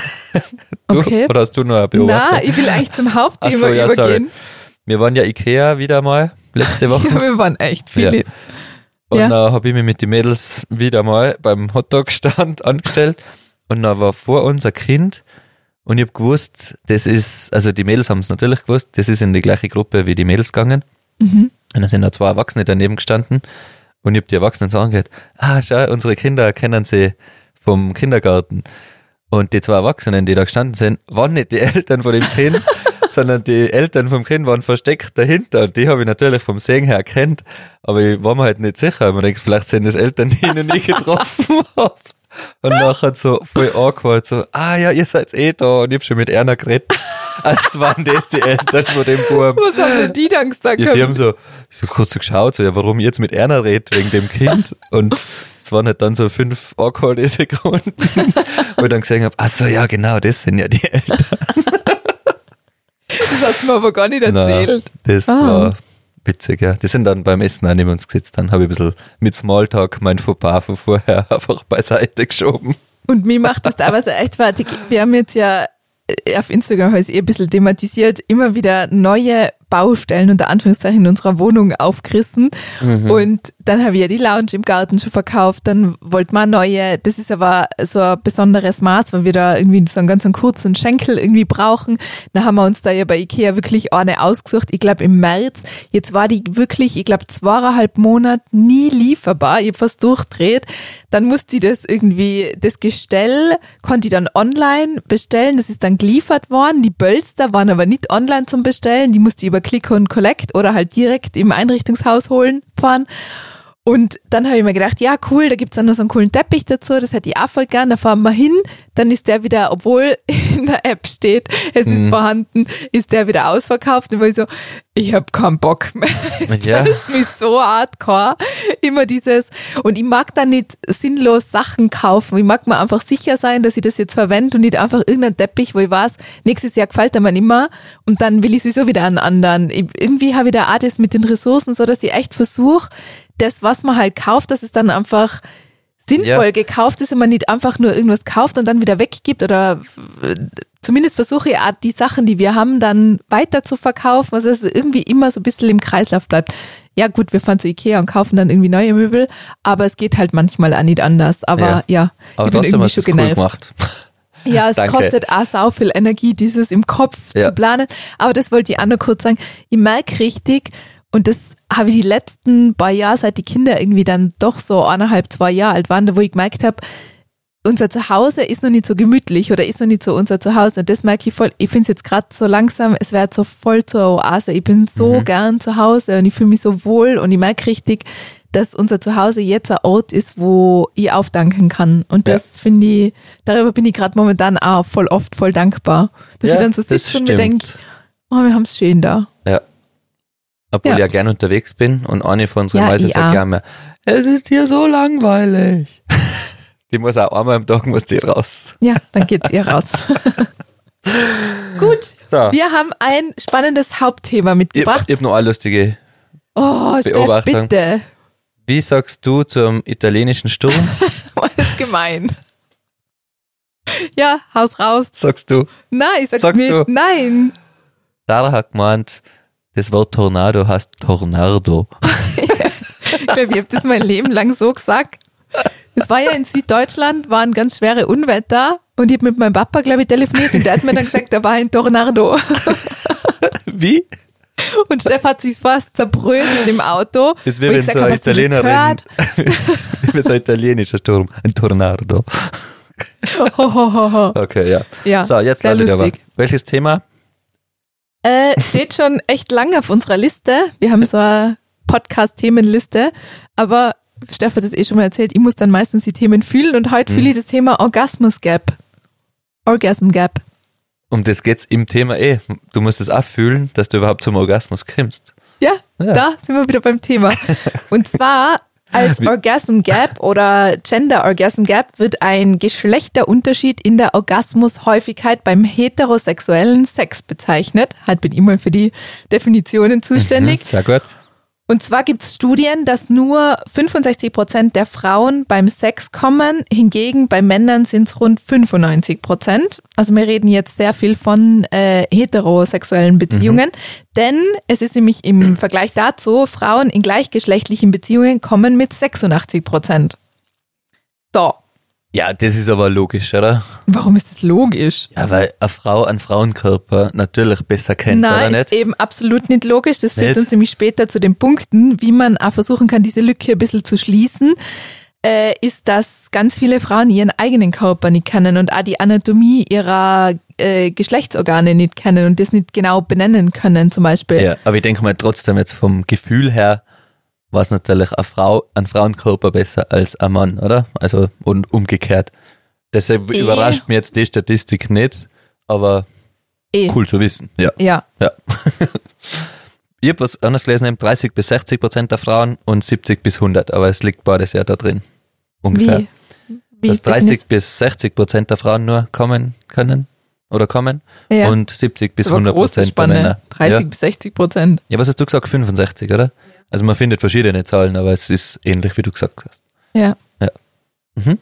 [SPEAKER 1] Du,
[SPEAKER 2] Okay.
[SPEAKER 1] Oder hast du noch eine Beobachtung?
[SPEAKER 2] Na, ich will eigentlich zum Hauptthema
[SPEAKER 1] Ach so, ja, sorry.
[SPEAKER 2] übergehen.
[SPEAKER 1] Wir waren ja Ikea wieder mal letzte Woche.
[SPEAKER 2] Ja, wir waren echt viele.
[SPEAKER 1] Ja. Und
[SPEAKER 2] Ja.
[SPEAKER 1] dann habe ich mich mit den Mädels wieder mal beim Hotdog-Stand angestellt und dann war vor uns ein Kind und ich habe gewusst, das ist, also die Mädels haben es natürlich gewusst, das ist in die gleiche Gruppe wie die Mädels gegangen.
[SPEAKER 2] Mhm.
[SPEAKER 1] Und dann sind da zwei Erwachsene daneben gestanden und ich habe die Erwachsenen so angehört, ah schau, unsere Kinder kennen sie vom Kindergarten. Und die zwei Erwachsenen, die da gestanden sind, waren nicht die Eltern von dem Kind, sondern die Eltern vom Kind waren versteckt dahinter und die habe ich natürlich vom Sehen her erkannt, aber ich war mir halt nicht sicher. Man denkt, vielleicht sind das Eltern, die ich noch nie getroffen habe. Und nachher so voll awkward, so, ah ja, ihr seid eh da und ich hab schon mit Erna geredet. Als waren das die Eltern von dem Buben.
[SPEAKER 2] Was haben denn die dann gesagt?
[SPEAKER 1] Ja, die haben so, so kurz so geschaut, so, ja, warum ich jetzt mit Erna redet, wegen dem Kind. Und es waren halt dann so fünf awkward Sekunden, wo ich dann gesehen habe, ach so, ja, genau, das sind ja die Eltern.
[SPEAKER 2] Das hast du mir aber gar nicht erzählt.
[SPEAKER 1] Na, das
[SPEAKER 2] Ah.
[SPEAKER 1] war witzig, ja. Die sind dann beim Essen auch neben uns gesetzt. Dann habe ich ein bisschen mit Smalltalk mein Fauxpas von vorher einfach beiseite geschoben.
[SPEAKER 2] Und mir macht das teilweise echt fertig. Wir haben jetzt ja äh, auf Instagram habe ich es eh ein bisschen thematisiert, immer wieder neue Baustellen unter Anführungszeichen in unserer Wohnung aufgerissen.
[SPEAKER 1] Mhm.
[SPEAKER 2] Und dann habe ich ja die Lounge im Garten schon verkauft. Dann wollte man neue, das ist aber so ein besonderes Maß, weil wir da irgendwie so einen ganz einen kurzen Schenkel irgendwie brauchen. Da haben wir uns da ja bei Ikea wirklich eine ausgesucht. Ich glaube im März. Jetzt war die wirklich, ich glaube zweieinhalb Monate nie lieferbar. Ich habe fast durchdreht. Dann musste ich das irgendwie, das Gestell konnte ich dann online bestellen. Das ist dann geliefert worden. Die Bölster waren aber nicht online zum Bestellen. Die musste ich über Click und Collect oder halt direkt im Einrichtungshaus holen fahren. Und dann habe ich mir gedacht, ja cool, da gibt's dann noch so einen coolen Teppich dazu, das hätte ich auch voll gern, da fahren wir hin, dann ist der wieder, obwohl in der App steht, es ist
[SPEAKER 1] Mhm.
[SPEAKER 2] vorhanden, ist der wieder ausverkauft. Und war ich so, ich hab keinen Bock mehr. Es
[SPEAKER 1] Ja.
[SPEAKER 2] nervt mich so hardcore. Immer dieses, und ich mag da nicht sinnlos Sachen kaufen. Ich mag mir einfach sicher sein, dass ich das jetzt verwende und nicht einfach irgendein Teppich, wo ich weiß, nächstes Jahr gefällt er mir nicht mehr und dann will ich sowieso wieder einen anderen. Ich, irgendwie habe ich da auch das mit den Ressourcen so, dass ich echt versuche, das, was man halt kauft, dass es dann einfach sinnvoll
[SPEAKER 1] Ja.
[SPEAKER 2] gekauft ist und man nicht einfach nur irgendwas kauft und dann wieder weggibt oder äh, zumindest versuche ich auch die Sachen, die wir haben, dann weiter zu verkaufen, also dass es irgendwie immer so ein bisschen im Kreislauf bleibt. Ja gut, wir fahren zu Ikea und kaufen dann irgendwie neue Möbel, aber es geht halt manchmal auch nicht anders. Aber ja,
[SPEAKER 1] Ja. Aber
[SPEAKER 2] ich bin
[SPEAKER 1] trotzdem
[SPEAKER 2] irgendwie
[SPEAKER 1] hast du
[SPEAKER 2] schon
[SPEAKER 1] es cool
[SPEAKER 2] genervt.
[SPEAKER 1] gemacht.
[SPEAKER 2] Ja, es
[SPEAKER 1] Danke.
[SPEAKER 2] kostet auch sau viel Energie, dieses im Kopf
[SPEAKER 1] Ja.
[SPEAKER 2] zu planen. Aber das wollte ich auch noch kurz sagen. Ich merke richtig, und das habe ich die letzten paar Jahre, seit die Kinder irgendwie dann doch so eineinhalb, zwei Jahre alt waren, wo ich gemerkt habe, unser Zuhause ist noch nicht so gemütlich oder ist noch nicht so unser Zuhause. Und das merke ich voll. Ich finde es jetzt gerade so langsam, es wird so voll zur Oase. Ich bin so
[SPEAKER 1] Mhm.
[SPEAKER 2] gern zu Hause und ich fühle mich so wohl und ich merke richtig, dass unser Zuhause jetzt ein Ort ist, wo ich aufdanken kann. Und das finde ich, darüber bin ich gerade momentan auch voll oft voll dankbar. Dass
[SPEAKER 1] Ja,
[SPEAKER 2] ich dann so
[SPEAKER 1] das
[SPEAKER 2] sitze und mir denke,
[SPEAKER 1] stimmt.
[SPEAKER 2] oh, wir haben es schön da.
[SPEAKER 1] Ja. Obwohl
[SPEAKER 2] Ja.
[SPEAKER 1] ich ja gern unterwegs bin und eine von unseren
[SPEAKER 2] Ja,
[SPEAKER 1] Mäuse
[SPEAKER 2] ich
[SPEAKER 1] sagt
[SPEAKER 2] auch.
[SPEAKER 1] ja immer, es ist hier so langweilig. Die muss auch einmal am Tag muss die raus.
[SPEAKER 2] Ja, dann geht's ihr raus. Gut,
[SPEAKER 1] So,
[SPEAKER 2] wir haben ein spannendes Hauptthema
[SPEAKER 1] ich,
[SPEAKER 2] mitgebracht.
[SPEAKER 1] ich habe noch eine lustige.
[SPEAKER 2] Oh, Steff,
[SPEAKER 1] Beobachtung.
[SPEAKER 2] bitte.
[SPEAKER 1] Wie sagst du zum italienischen Sturm?
[SPEAKER 2] Das ist gemein. Ja, Haus raus.
[SPEAKER 1] Sagst du?
[SPEAKER 2] Nein, ich sag
[SPEAKER 1] Sagst
[SPEAKER 2] nicht.
[SPEAKER 1] du?
[SPEAKER 2] Nein.
[SPEAKER 1] Sarah hat gemeint, das Wort Tornado heißt Tornado.
[SPEAKER 2] Ich glaube, ich habe das mein Leben lang so gesagt. Es war ja in Süddeutschland, waren ganz schwere Unwetter und ich habe mit meinem Papa, glaube ich, telefoniert und der hat mir dann gesagt, da war ein Tornado.
[SPEAKER 1] Wie?
[SPEAKER 2] Und Steff hat sich fast zerbröselt im Auto.
[SPEAKER 1] Das
[SPEAKER 2] Wo
[SPEAKER 1] wäre,
[SPEAKER 2] ich
[SPEAKER 1] wenn
[SPEAKER 2] gesagt
[SPEAKER 1] so
[SPEAKER 2] habe,
[SPEAKER 1] ein
[SPEAKER 2] hast du das
[SPEAKER 1] Italiener
[SPEAKER 2] gehört?
[SPEAKER 1] Wie so ein italienischer Sturm. Ein Tornado.
[SPEAKER 2] Ho, ho, ho, ho.
[SPEAKER 1] Okay, ja.
[SPEAKER 2] Ja,
[SPEAKER 1] So, jetzt
[SPEAKER 2] sehr
[SPEAKER 1] lasse ich aber.
[SPEAKER 2] lustig.
[SPEAKER 1] Welches Thema?
[SPEAKER 2] Äh, steht schon echt lange auf unserer Liste. Wir haben so eine Podcast-Themenliste, aber Steff hat es eh schon mal erzählt, ich muss dann meistens die Themen fühlen und heute
[SPEAKER 1] Mhm.
[SPEAKER 2] fühle ich das Thema Orgasmus Gap. Orgasm Gap.
[SPEAKER 1] Um das geht's im Thema eh. Du musst es auch fühlen, dass du überhaupt zum Orgasmus kommst.
[SPEAKER 2] Ja,
[SPEAKER 1] Ja.
[SPEAKER 2] da sind wir wieder beim Thema. Und zwar als
[SPEAKER 1] Wie-
[SPEAKER 2] Orgasm Gap oder Gender Orgasm Gap wird ein Geschlechterunterschied in der Orgasmushäufigkeit beim heterosexuellen Sex bezeichnet. Halt bin ich mal für die Definitionen zuständig.
[SPEAKER 1] Mhm, sehr gut.
[SPEAKER 2] Und zwar gibt es Studien, dass nur fünfundsechzig Prozent der Frauen beim Sex kommen, hingegen bei Männern sind es rund fünfundneunzig Prozent. Also wir reden jetzt sehr viel von äh, heterosexuellen Beziehungen, denn es ist nämlich im Vergleich dazu, Frauen in gleichgeschlechtlichen Beziehungen kommen mit sechsundachtzig Prozent. So,
[SPEAKER 1] Ja, das ist aber logisch, oder?
[SPEAKER 2] warum ist das logisch?
[SPEAKER 1] Ja, weil eine Frau einen Frauenkörper natürlich besser kennt,
[SPEAKER 2] Nein,
[SPEAKER 1] oder
[SPEAKER 2] ist
[SPEAKER 1] nicht?
[SPEAKER 2] eben absolut nicht logisch. Das führt
[SPEAKER 1] Nicht?
[SPEAKER 2] uns nämlich später zu den Punkten, wie man auch versuchen kann, diese Lücke ein bisschen zu schließen, äh, ist, dass ganz viele Frauen ihren eigenen Körper nicht kennen und auch die Anatomie ihrer äh, Geschlechtsorgane nicht kennen und das nicht genau benennen können zum Beispiel.
[SPEAKER 1] Ja, aber ich denke mal trotzdem jetzt vom Gefühl her war es natürlich eine Frau, ein Frauenkörper besser als ein Mann, oder? Also und umgekehrt. Deshalb
[SPEAKER 2] Eh.
[SPEAKER 1] überrascht mich jetzt die Statistik nicht, aber
[SPEAKER 2] Eh.
[SPEAKER 1] cool zu wissen. Ja,
[SPEAKER 2] Ja,
[SPEAKER 1] ja. Ich habe was anderes gelesen, eben dreißig bis sechzig Prozent der Frauen und siebzig bis hundert, aber es liegt beides ja da drin. Ungefähr.
[SPEAKER 2] wie? Wie
[SPEAKER 1] Dass dreißig bis sechzig Prozent der Frauen nur kommen können oder kommen
[SPEAKER 2] ja.
[SPEAKER 1] und siebzig bis
[SPEAKER 2] Das war
[SPEAKER 1] hundert
[SPEAKER 2] große
[SPEAKER 1] Prozent der
[SPEAKER 2] Spanne.
[SPEAKER 1] Männer.
[SPEAKER 2] dreißig
[SPEAKER 1] Ja.
[SPEAKER 2] bis sechzig Prozent.
[SPEAKER 1] ja, was hast du gesagt? fünfundsechzig, oder? Also man findet verschiedene Zahlen, aber es ist ähnlich, wie du gesagt hast.
[SPEAKER 2] Ja.
[SPEAKER 1] Mhm.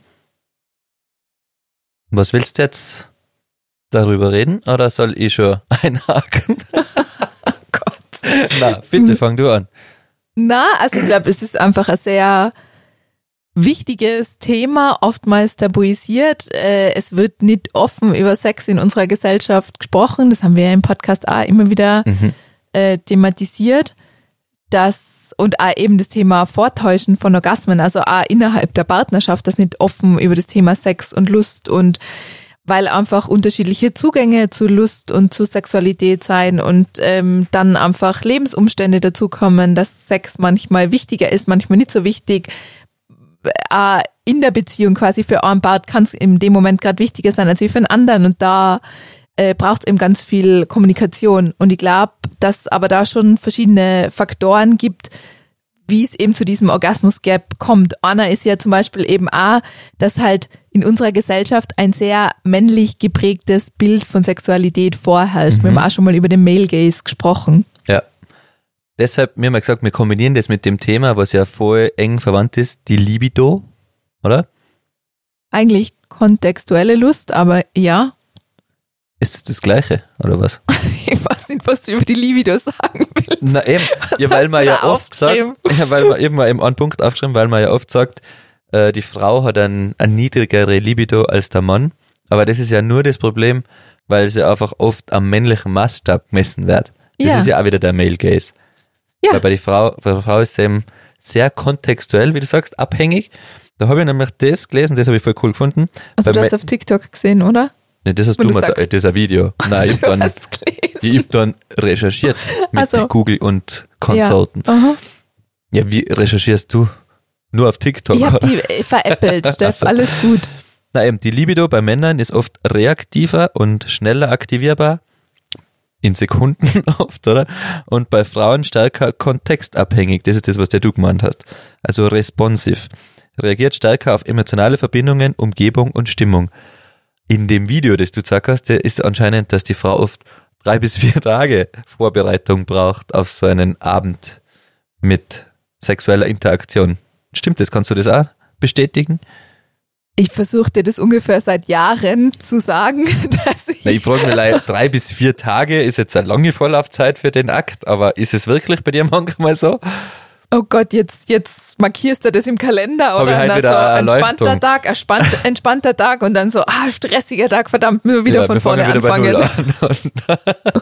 [SPEAKER 1] Was willst du jetzt darüber reden oder soll ich schon einhaken?
[SPEAKER 2] Oh Gott.
[SPEAKER 1] Na, bitte fang du an.
[SPEAKER 2] Na, also ich glaube, es ist einfach ein sehr wichtiges Thema, oftmals tabuisiert. Äh, es wird nicht offen über Sex in unserer Gesellschaft gesprochen. Das haben wir ja im Podcast auch immer wieder
[SPEAKER 1] Mhm.
[SPEAKER 2] äh, thematisiert. Das und auch eben das Thema Vortäuschen von Orgasmen, also auch innerhalb der Partnerschaft, das nicht offen über das Thema Sex und Lust und weil einfach unterschiedliche Zugänge zu Lust und zu Sexualität sein und ähm, dann einfach Lebensumstände dazukommen, dass Sex manchmal wichtiger ist, manchmal nicht so wichtig. Äh, in der Beziehung quasi für einen Part kann es in dem Moment gerade wichtiger sein als wie für einen anderen und da äh, braucht es eben ganz viel Kommunikation und ich glaube, dass aber da schon verschiedene Faktoren gibt, wie es eben zu diesem Orgasmus-Gap kommt. Einer ist ja zum Beispiel eben auch, dass halt in unserer Gesellschaft ein sehr männlich geprägtes Bild von Sexualität vorherrscht. Mhm. Wir haben auch schon mal über den Male Gaze gesprochen.
[SPEAKER 1] Ja. Deshalb, wir haben ja gesagt, wir kombinieren das mit dem Thema, was ja voll eng verwandt ist, die Libido, oder?
[SPEAKER 2] Eigentlich kontextuelle Lust, aber ja.
[SPEAKER 1] Ist das das Gleiche, oder was?
[SPEAKER 2] Ich weiß nicht, was du über die Libido sagen willst.
[SPEAKER 1] Na eben, ja, weil man ja oft sagt, ja, weil man eben mal eben einen Punkt aufgeschrieben, weil man ja oft sagt, äh, die Frau hat ein, eine niedrigere Libido als der Mann, aber das ist ja nur das Problem, weil sie einfach oft am männlichen Maßstab gemessen wird. Das
[SPEAKER 2] ja.
[SPEAKER 1] ist ja auch wieder der Male Gaze.
[SPEAKER 2] Ja.
[SPEAKER 1] Weil bei der Frau, bei der Frau ist es eben sehr kontextuell, wie du sagst, abhängig. Da habe ich nämlich das gelesen, das habe ich voll cool gefunden.
[SPEAKER 2] Also du hast auf TikTok gesehen, oder?
[SPEAKER 1] Nee, das hast
[SPEAKER 2] Und
[SPEAKER 1] du
[SPEAKER 2] du
[SPEAKER 1] mal gesagt, das ist ein Video. Nein, ich habe dann, ich hab dann recherchiert mit
[SPEAKER 2] Also.
[SPEAKER 1] Google und Consulten.
[SPEAKER 2] Ja. Aha.
[SPEAKER 1] Ja, wie recherchierst du? Nur auf TikTok?
[SPEAKER 2] Ich habe die äh, veräppelt, Steff,
[SPEAKER 1] So.
[SPEAKER 2] alles gut.
[SPEAKER 1] Na eben, die Libido bei Männern ist oft reaktiver und schneller aktivierbar. In Sekunden oft, oder? Und bei Frauen stärker kontextabhängig. Das ist das, was der du gemeint hast. Also responsive. Reagiert stärker auf emotionale Verbindungen, Umgebung und Stimmung. In dem Video, das du gesagt hast, ist anscheinend, dass die Frau oft drei bis vier Tage Vorbereitung braucht auf so einen Abend mit sexueller Interaktion. Stimmt das? Kannst du das auch bestätigen?
[SPEAKER 2] Ich versuche dir das ungefähr seit Jahren zu sagen, dass ich...
[SPEAKER 1] Na, ich frage mich, like, drei bis vier Tage ist jetzt eine lange Vorlaufzeit für den Akt, aber ist es wirklich bei dir manchmal so?
[SPEAKER 2] Oh Gott, jetzt, jetzt markierst du das im Kalender
[SPEAKER 1] Hab ich
[SPEAKER 2] oder
[SPEAKER 1] halt
[SPEAKER 2] na,
[SPEAKER 1] wieder
[SPEAKER 2] so
[SPEAKER 1] eine
[SPEAKER 2] entspannter
[SPEAKER 1] Erleuchtung.
[SPEAKER 2] Tag, erspannt, entspannter Tag und dann so, ah, stressiger Tag, verdammt, wir wieder
[SPEAKER 1] Ja,
[SPEAKER 2] von
[SPEAKER 1] wir
[SPEAKER 2] vorne
[SPEAKER 1] fangen wieder
[SPEAKER 2] anfangen.
[SPEAKER 1] bei Null an.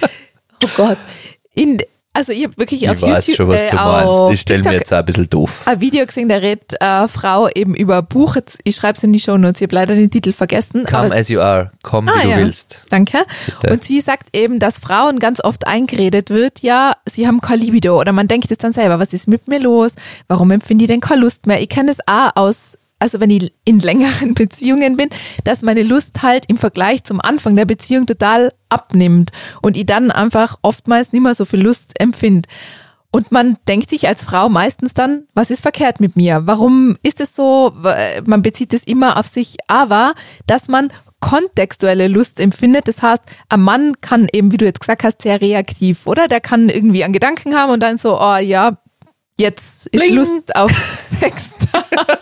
[SPEAKER 2] Oh Gott. In, also ich habe wirklich
[SPEAKER 1] Ich
[SPEAKER 2] auf
[SPEAKER 1] weiß
[SPEAKER 2] YouTube
[SPEAKER 1] schon, was
[SPEAKER 2] äh,
[SPEAKER 1] du
[SPEAKER 2] auf
[SPEAKER 1] meinst. Ich stelle mir
[SPEAKER 2] TikTok
[SPEAKER 1] jetzt auch ein bisschen doof.
[SPEAKER 2] ein Video gesehen, da redet äh, Frau eben über Buch. Jetzt, ich schreibe es in die Shownotes, ich habe leider den Titel vergessen.
[SPEAKER 1] Come
[SPEAKER 2] aber
[SPEAKER 1] as you are. Komm, wie
[SPEAKER 2] Ah,
[SPEAKER 1] du
[SPEAKER 2] ja.
[SPEAKER 1] willst.
[SPEAKER 2] Danke.
[SPEAKER 1] Bitte.
[SPEAKER 2] Und sie sagt eben, dass Frauen ganz oft eingeredet wird, ja, sie haben kein Libido. Oder man denkt es dann selber, was ist mit mir los? Warum empfinde ich denn keine Lust mehr? Ich kenne es auch aus, also wenn ich in längeren Beziehungen bin, dass meine Lust halt im Vergleich zum Anfang der Beziehung total abnimmt und ich dann einfach oftmals nicht mehr so viel Lust empfinde. Und man denkt sich als Frau meistens dann, was ist verkehrt mit mir? Warum ist es so? Man bezieht es immer auf sich, aber dass man kontextuelle Lust empfindet. Das heißt, ein Mann kann eben, wie du jetzt gesagt hast, sehr reaktiv, oder? Der kann irgendwie einen Gedanken haben und dann so, oh ja, jetzt ist
[SPEAKER 1] Bling.
[SPEAKER 2] Lust auf Sex da.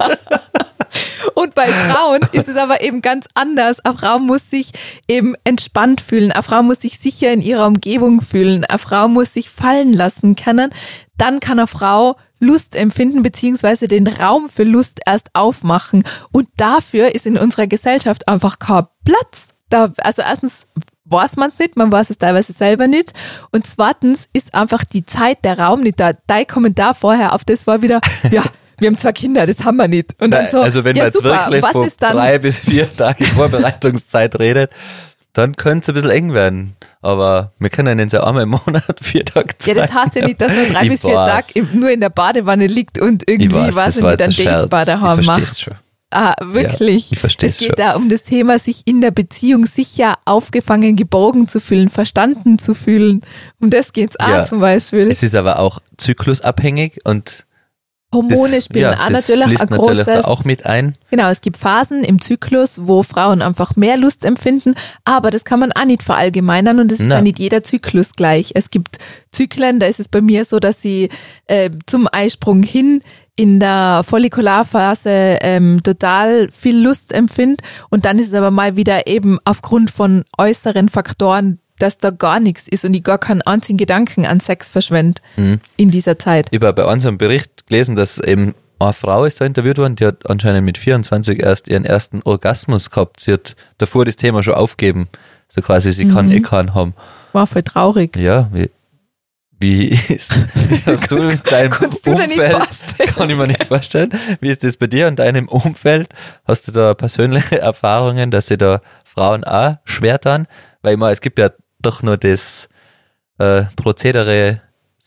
[SPEAKER 2] Und bei Frauen ist es aber eben ganz anders. Eine Frau muss sich eben entspannt fühlen. Eine Frau muss sich sicher in ihrer Umgebung fühlen. Eine Frau muss sich fallen lassen können. Dann kann eine Frau Lust empfinden, beziehungsweise den Raum für Lust erst aufmachen. Und dafür ist in unserer Gesellschaft einfach kein Platz. Da, also erstens weiß man es nicht, man weiß es teilweise selber nicht. Und zweitens ist einfach die Zeit, der Raum nicht da. Dein Kommentar vorher auf das war wieder, ja, wir haben zwei Kinder, das haben wir nicht. Und dann so,
[SPEAKER 1] Also wenn
[SPEAKER 2] ja,
[SPEAKER 1] man jetzt
[SPEAKER 2] super,
[SPEAKER 1] wirklich
[SPEAKER 2] was
[SPEAKER 1] von
[SPEAKER 2] ist dann,
[SPEAKER 1] drei bis vier Tage Vorbereitungszeit redet, dann könnte es ein bisschen eng werden. Aber wir können jetzt ja einmal im Monat vier Tage Zeit.
[SPEAKER 2] ja, das heißt ja nicht, dass man drei
[SPEAKER 1] Ich
[SPEAKER 2] bis vier
[SPEAKER 1] weiß.
[SPEAKER 2] Tage im- nur in der Badewanne liegt und irgendwie,
[SPEAKER 1] Ich weiß,
[SPEAKER 2] weiß
[SPEAKER 1] das
[SPEAKER 2] ich
[SPEAKER 1] war
[SPEAKER 2] nicht, ein
[SPEAKER 1] jetzt ein Scherz.
[SPEAKER 2] Dates-Bad
[SPEAKER 1] Ich
[SPEAKER 2] daheim
[SPEAKER 1] versteh's
[SPEAKER 2] macht.
[SPEAKER 1] schon.
[SPEAKER 2] Ah, wirklich.
[SPEAKER 1] Ja, ich versteh's
[SPEAKER 2] Es geht
[SPEAKER 1] schon.
[SPEAKER 2] da um das Thema, sich in der Beziehung sicher aufgefangen, geborgen zu fühlen, verstanden zu fühlen. Um das geht's auch
[SPEAKER 1] Ja.
[SPEAKER 2] zum Beispiel.
[SPEAKER 1] Es ist aber auch zyklusabhängig und
[SPEAKER 2] Hormone
[SPEAKER 1] das,
[SPEAKER 2] spielen
[SPEAKER 1] ja,
[SPEAKER 2] auch
[SPEAKER 1] das
[SPEAKER 2] natürlich
[SPEAKER 1] fließt
[SPEAKER 2] ein
[SPEAKER 1] natürlich
[SPEAKER 2] großes...
[SPEAKER 1] da auch mit ein.
[SPEAKER 2] Genau, es gibt Phasen im Zyklus, wo Frauen einfach mehr Lust empfinden, aber das kann man auch nicht verallgemeinern und es ist
[SPEAKER 1] Na.
[SPEAKER 2] ja nicht jeder Zyklus gleich. Es gibt Zyklen, da ist es bei mir so, dass sie äh, zum Eisprung hin in der Follikularphase ähm, total viel Lust empfindet und dann ist es aber mal wieder eben aufgrund von äußeren Faktoren, dass da gar nichts ist und ich gar keinen einzigen Gedanken an Sex verschwende
[SPEAKER 1] Mhm.
[SPEAKER 2] in dieser Zeit.
[SPEAKER 1] Ich habe bei unserem Bericht gelesen, dass eben eine Frau ist da interviewt worden, die hat anscheinend mit vierundzwanzig erst ihren ersten Orgasmus gehabt. Sie hat davor das Thema schon aufgeben. So quasi, sie kann
[SPEAKER 2] Mhm.
[SPEAKER 1] eh keinen haben.
[SPEAKER 2] War voll traurig.
[SPEAKER 1] Ja, wie, wie ist hast du in deinem
[SPEAKER 2] Kannst du dir nicht
[SPEAKER 1] Umfeld,
[SPEAKER 2] vorstellen?
[SPEAKER 1] kann ich mir nicht vorstellen, wie ist das bei dir und deinem Umfeld? Hast du da persönliche Erfahrungen, dass sie da Frauen auch schwer tun? Weil ich meine, es gibt ja doch nur das äh, Prozedere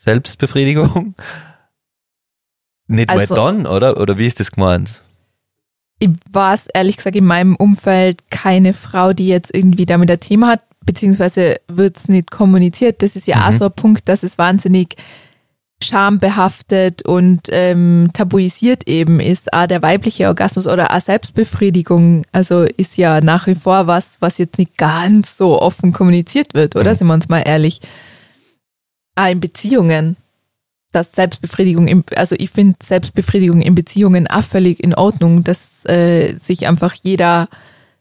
[SPEAKER 1] Selbstbefriedigung. Nicht
[SPEAKER 2] Also-
[SPEAKER 1] mal dann, oder? Oder wie ist das gemeint?
[SPEAKER 2] ich weiß ehrlich gesagt in meinem Umfeld keine Frau, die jetzt irgendwie damit ein Thema hat, beziehungsweise wird es nicht kommuniziert. Das ist ja mhm. auch so ein Punkt, dass es wahnsinnig schambehaftet und ähm, tabuisiert eben ist. Auch der weibliche Orgasmus oder auch Selbstbefriedigung, also ist ja nach wie vor was, was jetzt nicht ganz so offen kommuniziert wird, oder? Mhm. Sind wir uns mal ehrlich. Auch in Beziehungen. Dass Selbstbefriedigung, im, also ich finde Selbstbefriedigung in Beziehungen auch völlig in Ordnung, dass äh, sich einfach jeder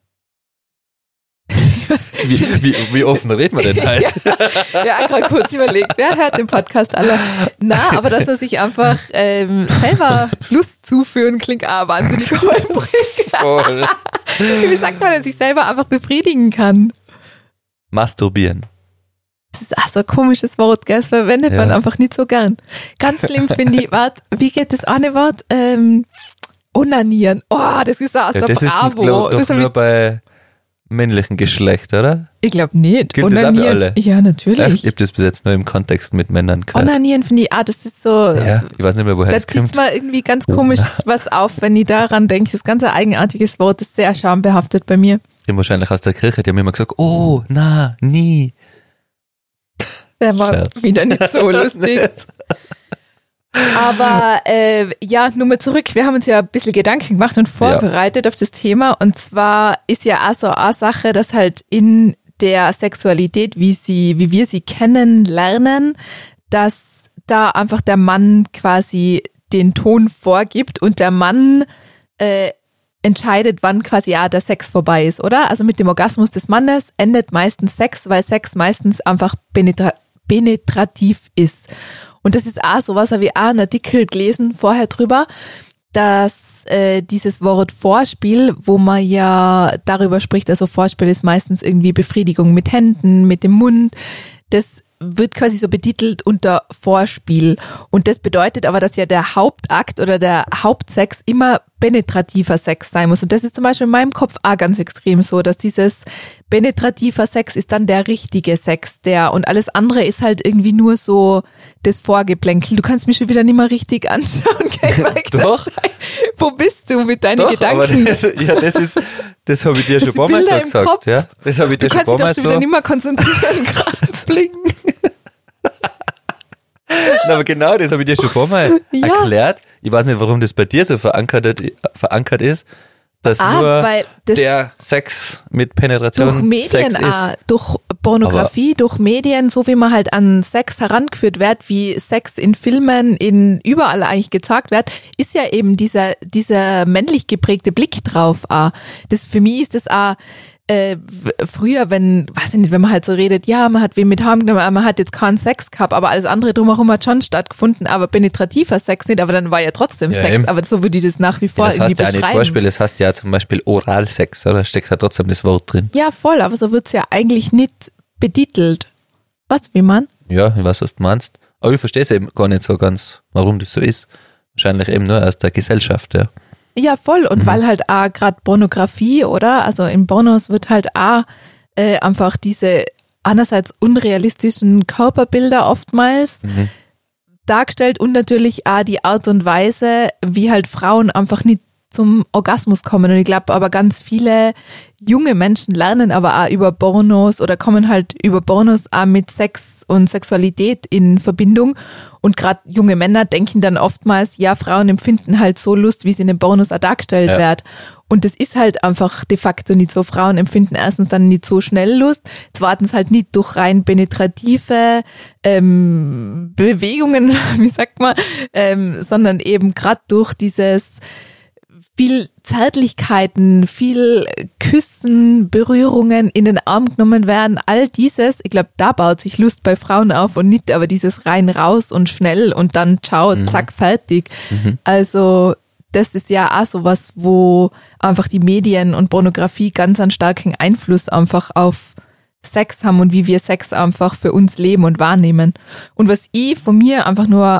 [SPEAKER 1] wie, wie, wie offen redet man denn halt?
[SPEAKER 2] ja, ja gerade kurz überlegt, wer hört den Podcast alle? Na, aber dass man sich einfach ähm, selber Lust zuführen, klingt auch wahnsinnig holprig.
[SPEAKER 1] Voll.
[SPEAKER 2] Wie sagt man denn, sich selber einfach befriedigen kann?
[SPEAKER 1] Masturbieren.
[SPEAKER 2] Das ist auch so ein komisches Wort, gell? Das verwendet ja. man einfach nicht so gern. Ganz schlimm finde ich, warte, wie geht das eine Wort? Ähm, onanieren. Oh, das ist aus
[SPEAKER 1] ja,
[SPEAKER 2] der
[SPEAKER 1] das
[SPEAKER 2] Bravo.
[SPEAKER 1] Ist glaub,
[SPEAKER 2] das
[SPEAKER 1] doch nur bei männlichen Geschlecht, oder?
[SPEAKER 2] Ich glaube nicht.
[SPEAKER 1] Gilt onanieren. Das auch für alle?
[SPEAKER 2] Ja, natürlich.
[SPEAKER 1] Ich habe das bis jetzt nur im Kontext mit Männern gehört.
[SPEAKER 2] Onanieren finde ich, ah, das ist so.
[SPEAKER 1] Ja, ich weiß nicht mehr, woher das kommt. Da
[SPEAKER 2] zieht mal irgendwie ganz komisch was auf, wenn ich daran denke. Das ist ganz ein eigenartiges Wort, das ist sehr schambehaftet bei mir.
[SPEAKER 1] Ich bin wahrscheinlich aus der Kirche, die haben immer gesagt, oh, na, nie.
[SPEAKER 2] Der war Scherz. Wieder nicht so lustig. Aber äh, ja, nur mal zurück. Wir haben uns ja ein bisschen Gedanken gemacht und vorbereitet ja. auf das Thema. Und zwar ist ja auch so eine Sache, dass halt in der Sexualität, wie sie, wie wir sie kennenlernen, dass da einfach der Mann quasi den Ton vorgibt und der Mann äh, entscheidet, wann quasi ja der Sex vorbei ist, oder? Also mit dem Orgasmus des Mannes endet meistens Sex, weil Sex meistens einfach penetra- penetrativ ist. Und das ist auch sowas, habe ich auch einen Artikel gelesen vorher drüber, dass äh, dieses Wort Vorspiel, wo man ja darüber spricht, also Vorspiel ist meistens irgendwie Befriedigung mit Händen, mit dem Mund, das wird quasi so betitelt unter Vorspiel. Und das bedeutet aber, dass ja der Hauptakt oder der Hauptsex immer penetrativer Sex sein muss. Und das ist zum Beispiel in meinem Kopf auch ganz extrem so, dass dieses penetrativer Sex ist dann der richtige Sex, der und alles andere ist halt irgendwie nur so das Vorgeplänkel. Du kannst mich schon wieder nicht mehr richtig anschauen, gell, Mike?
[SPEAKER 1] Doch.
[SPEAKER 2] Das, wo bist du mit deinen
[SPEAKER 1] Doch,
[SPEAKER 2] Gedanken?
[SPEAKER 1] Aber das, ja, das ist, das habe ich dir schon ein paar Mal so gesagt.
[SPEAKER 2] Kopf.
[SPEAKER 1] Ja, das habe ich dir
[SPEAKER 2] du
[SPEAKER 1] schon ein paar Mal so.
[SPEAKER 2] Du kannst dich doch schon wieder nicht mehr konzentrieren, gerade zu blinken.
[SPEAKER 1] Na, aber genau, das habe ich dir schon ein paar Mal ja. erklärt. Ich weiß nicht, warum das bei dir so verankert, verankert ist, dass ah, nur der Sex mit Penetration
[SPEAKER 2] durch Medien
[SPEAKER 1] Sex ist.
[SPEAKER 2] Auch, durch Pornografie, aber durch Medien, so wie man halt an Sex herangeführt wird, wie Sex in Filmen, in überall eigentlich gezeigt wird, ist ja eben dieser, dieser männlich geprägte Blick drauf. Auch. Das, für mich ist das auch Äh, früher, wenn, weiß ich nicht, wenn man halt so redet, ja, man hat wen mit heimgenommen, aber man hat jetzt keinen Sex gehabt, aber alles andere drumherum hat schon stattgefunden, aber penetrativer Sex nicht, aber dann war ja trotzdem ja, Sex, eben. Aber so würde ich das nach wie vor ja,
[SPEAKER 1] das
[SPEAKER 2] irgendwie
[SPEAKER 1] heißt
[SPEAKER 2] beschreiben.
[SPEAKER 1] Ja nicht Vorspiel, das heißt ja zum Beispiel Oralsex, oder? Da steckt ja trotzdem das Wort drin.
[SPEAKER 2] Ja, voll, aber so wird's ja eigentlich nicht betitelt. Was, wie man?
[SPEAKER 1] Ja, ich weiß, was du meinst. Aber ich verstehe es eben gar nicht so ganz, warum das so ist. Wahrscheinlich eben nur aus der Gesellschaft, ja.
[SPEAKER 2] Ja, voll. Und mhm. weil halt auch gerade Pornografie, oder? Also in Pornos wird halt auch äh, einfach diese einerseits unrealistischen Körperbilder oftmals mhm. dargestellt und natürlich auch die Art und Weise, wie halt Frauen einfach nicht zum Orgasmus kommen. Und ich glaube aber ganz viele junge Menschen lernen aber auch über Pornos oder kommen halt über Pornos auch mit Sex und Sexualität in Verbindung. Und gerade junge Männer denken dann oftmals, ja, Frauen empfinden halt so Lust, wie sie in den Pornos auch dargestellt ja. wird. Und das ist halt einfach de facto nicht so. Frauen empfinden erstens dann nicht so schnell Lust, zweitens halt nicht durch rein penetrative ähm, Bewegungen, wie sagt man, ähm, sondern eben gerade durch dieses viel Zärtlichkeiten, viel Küssen, Berührungen, in den Arm genommen werden, all dieses, ich glaube, da baut sich Lust bei Frauen auf und nicht aber dieses rein raus und schnell und dann ciao, mhm. zack, fertig. Mhm. Also das ist ja auch sowas, wo einfach die Medien und Pornografie ganz einen starken Einfluss einfach auf Sex haben und wie wir Sex einfach für uns leben und wahrnehmen. Und was ich von mir einfach nur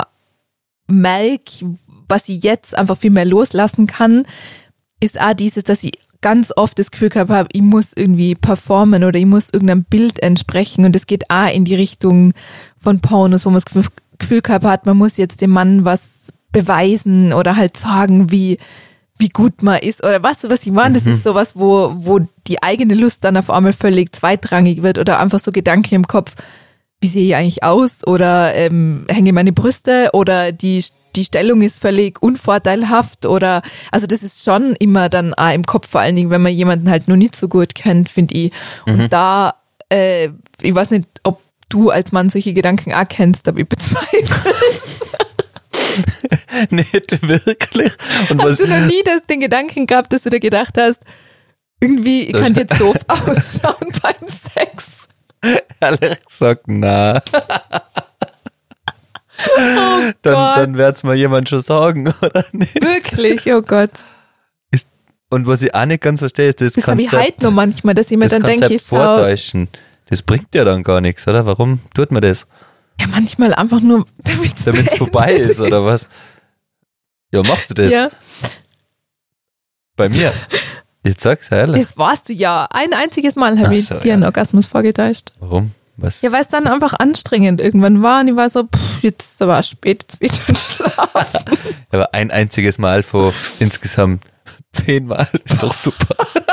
[SPEAKER 2] merke, was ich jetzt einfach viel mehr loslassen kann, ist auch dieses, dass ich ganz oft das Gefühl gehabt habe, ich muss irgendwie performen oder ich muss irgendeinem Bild entsprechen und es geht auch in die Richtung von Pornos, wo man das Gefühl gehabt hat, man muss jetzt dem Mann was beweisen oder halt sagen, wie wie gut man ist oder weißt du, was ich meine? Das
[SPEAKER 1] Mhm.
[SPEAKER 2] ist sowas, wo, wo die eigene Lust dann auf einmal völlig zweitrangig wird oder einfach so Gedanken im Kopf, wie sehe ich eigentlich aus oder ähm, hänge meine Brüste oder die, die Stellung ist völlig unvorteilhaft oder, also das ist schon immer dann auch im Kopf, vor allen Dingen, wenn man jemanden halt noch nicht so gut kennt, finde ich. Und
[SPEAKER 1] Mhm.
[SPEAKER 2] da, äh, ich weiß nicht, ob du als Mann solche Gedanken auch kennst, aber ich bezweifle es.
[SPEAKER 1] Nicht wirklich. Und
[SPEAKER 2] Hast
[SPEAKER 1] was,
[SPEAKER 2] du noch nie das, den Gedanken gehabt, dass du dir gedacht hast, irgendwie, ich kann jetzt doof ausschauen beim Sex?
[SPEAKER 1] ehrlich gesagt, na.
[SPEAKER 2] Oh
[SPEAKER 1] Dann,
[SPEAKER 2] Gott,
[SPEAKER 1] dann wird's mal jemand schon sagen, oder nicht?
[SPEAKER 2] wirklich, oh Gott.
[SPEAKER 1] Und was ich auch nicht ganz verstehe, ist das,
[SPEAKER 2] Das habe ich
[SPEAKER 1] Konzept,
[SPEAKER 2] heute noch manchmal, dass ich mir
[SPEAKER 1] das
[SPEAKER 2] dann
[SPEAKER 1] Konzept
[SPEAKER 2] denke, ich schau,
[SPEAKER 1] vortäuschen. Das bringt ja dann gar nichts, oder? Warum tut man das?
[SPEAKER 2] ja manchmal einfach nur, damit es
[SPEAKER 1] Damit es vorbei ist, oder was? Ja, machst du das?
[SPEAKER 2] Ja,
[SPEAKER 1] Bei mir? Jetzt sag's ehrlich.
[SPEAKER 2] das warst du ja. Ein einziges Mal habe
[SPEAKER 1] Ach
[SPEAKER 2] ich
[SPEAKER 1] so,
[SPEAKER 2] dir
[SPEAKER 1] ja.
[SPEAKER 2] einen Orgasmus vorgetäuscht.
[SPEAKER 1] Warum? Was?
[SPEAKER 2] Ja, weil es dann einfach anstrengend irgendwann war und ich war so, pff, jetzt ist aber spät, jetzt will ich schlafen.
[SPEAKER 1] Aber ein einziges Mal vor insgesamt zehnmal ist doch super.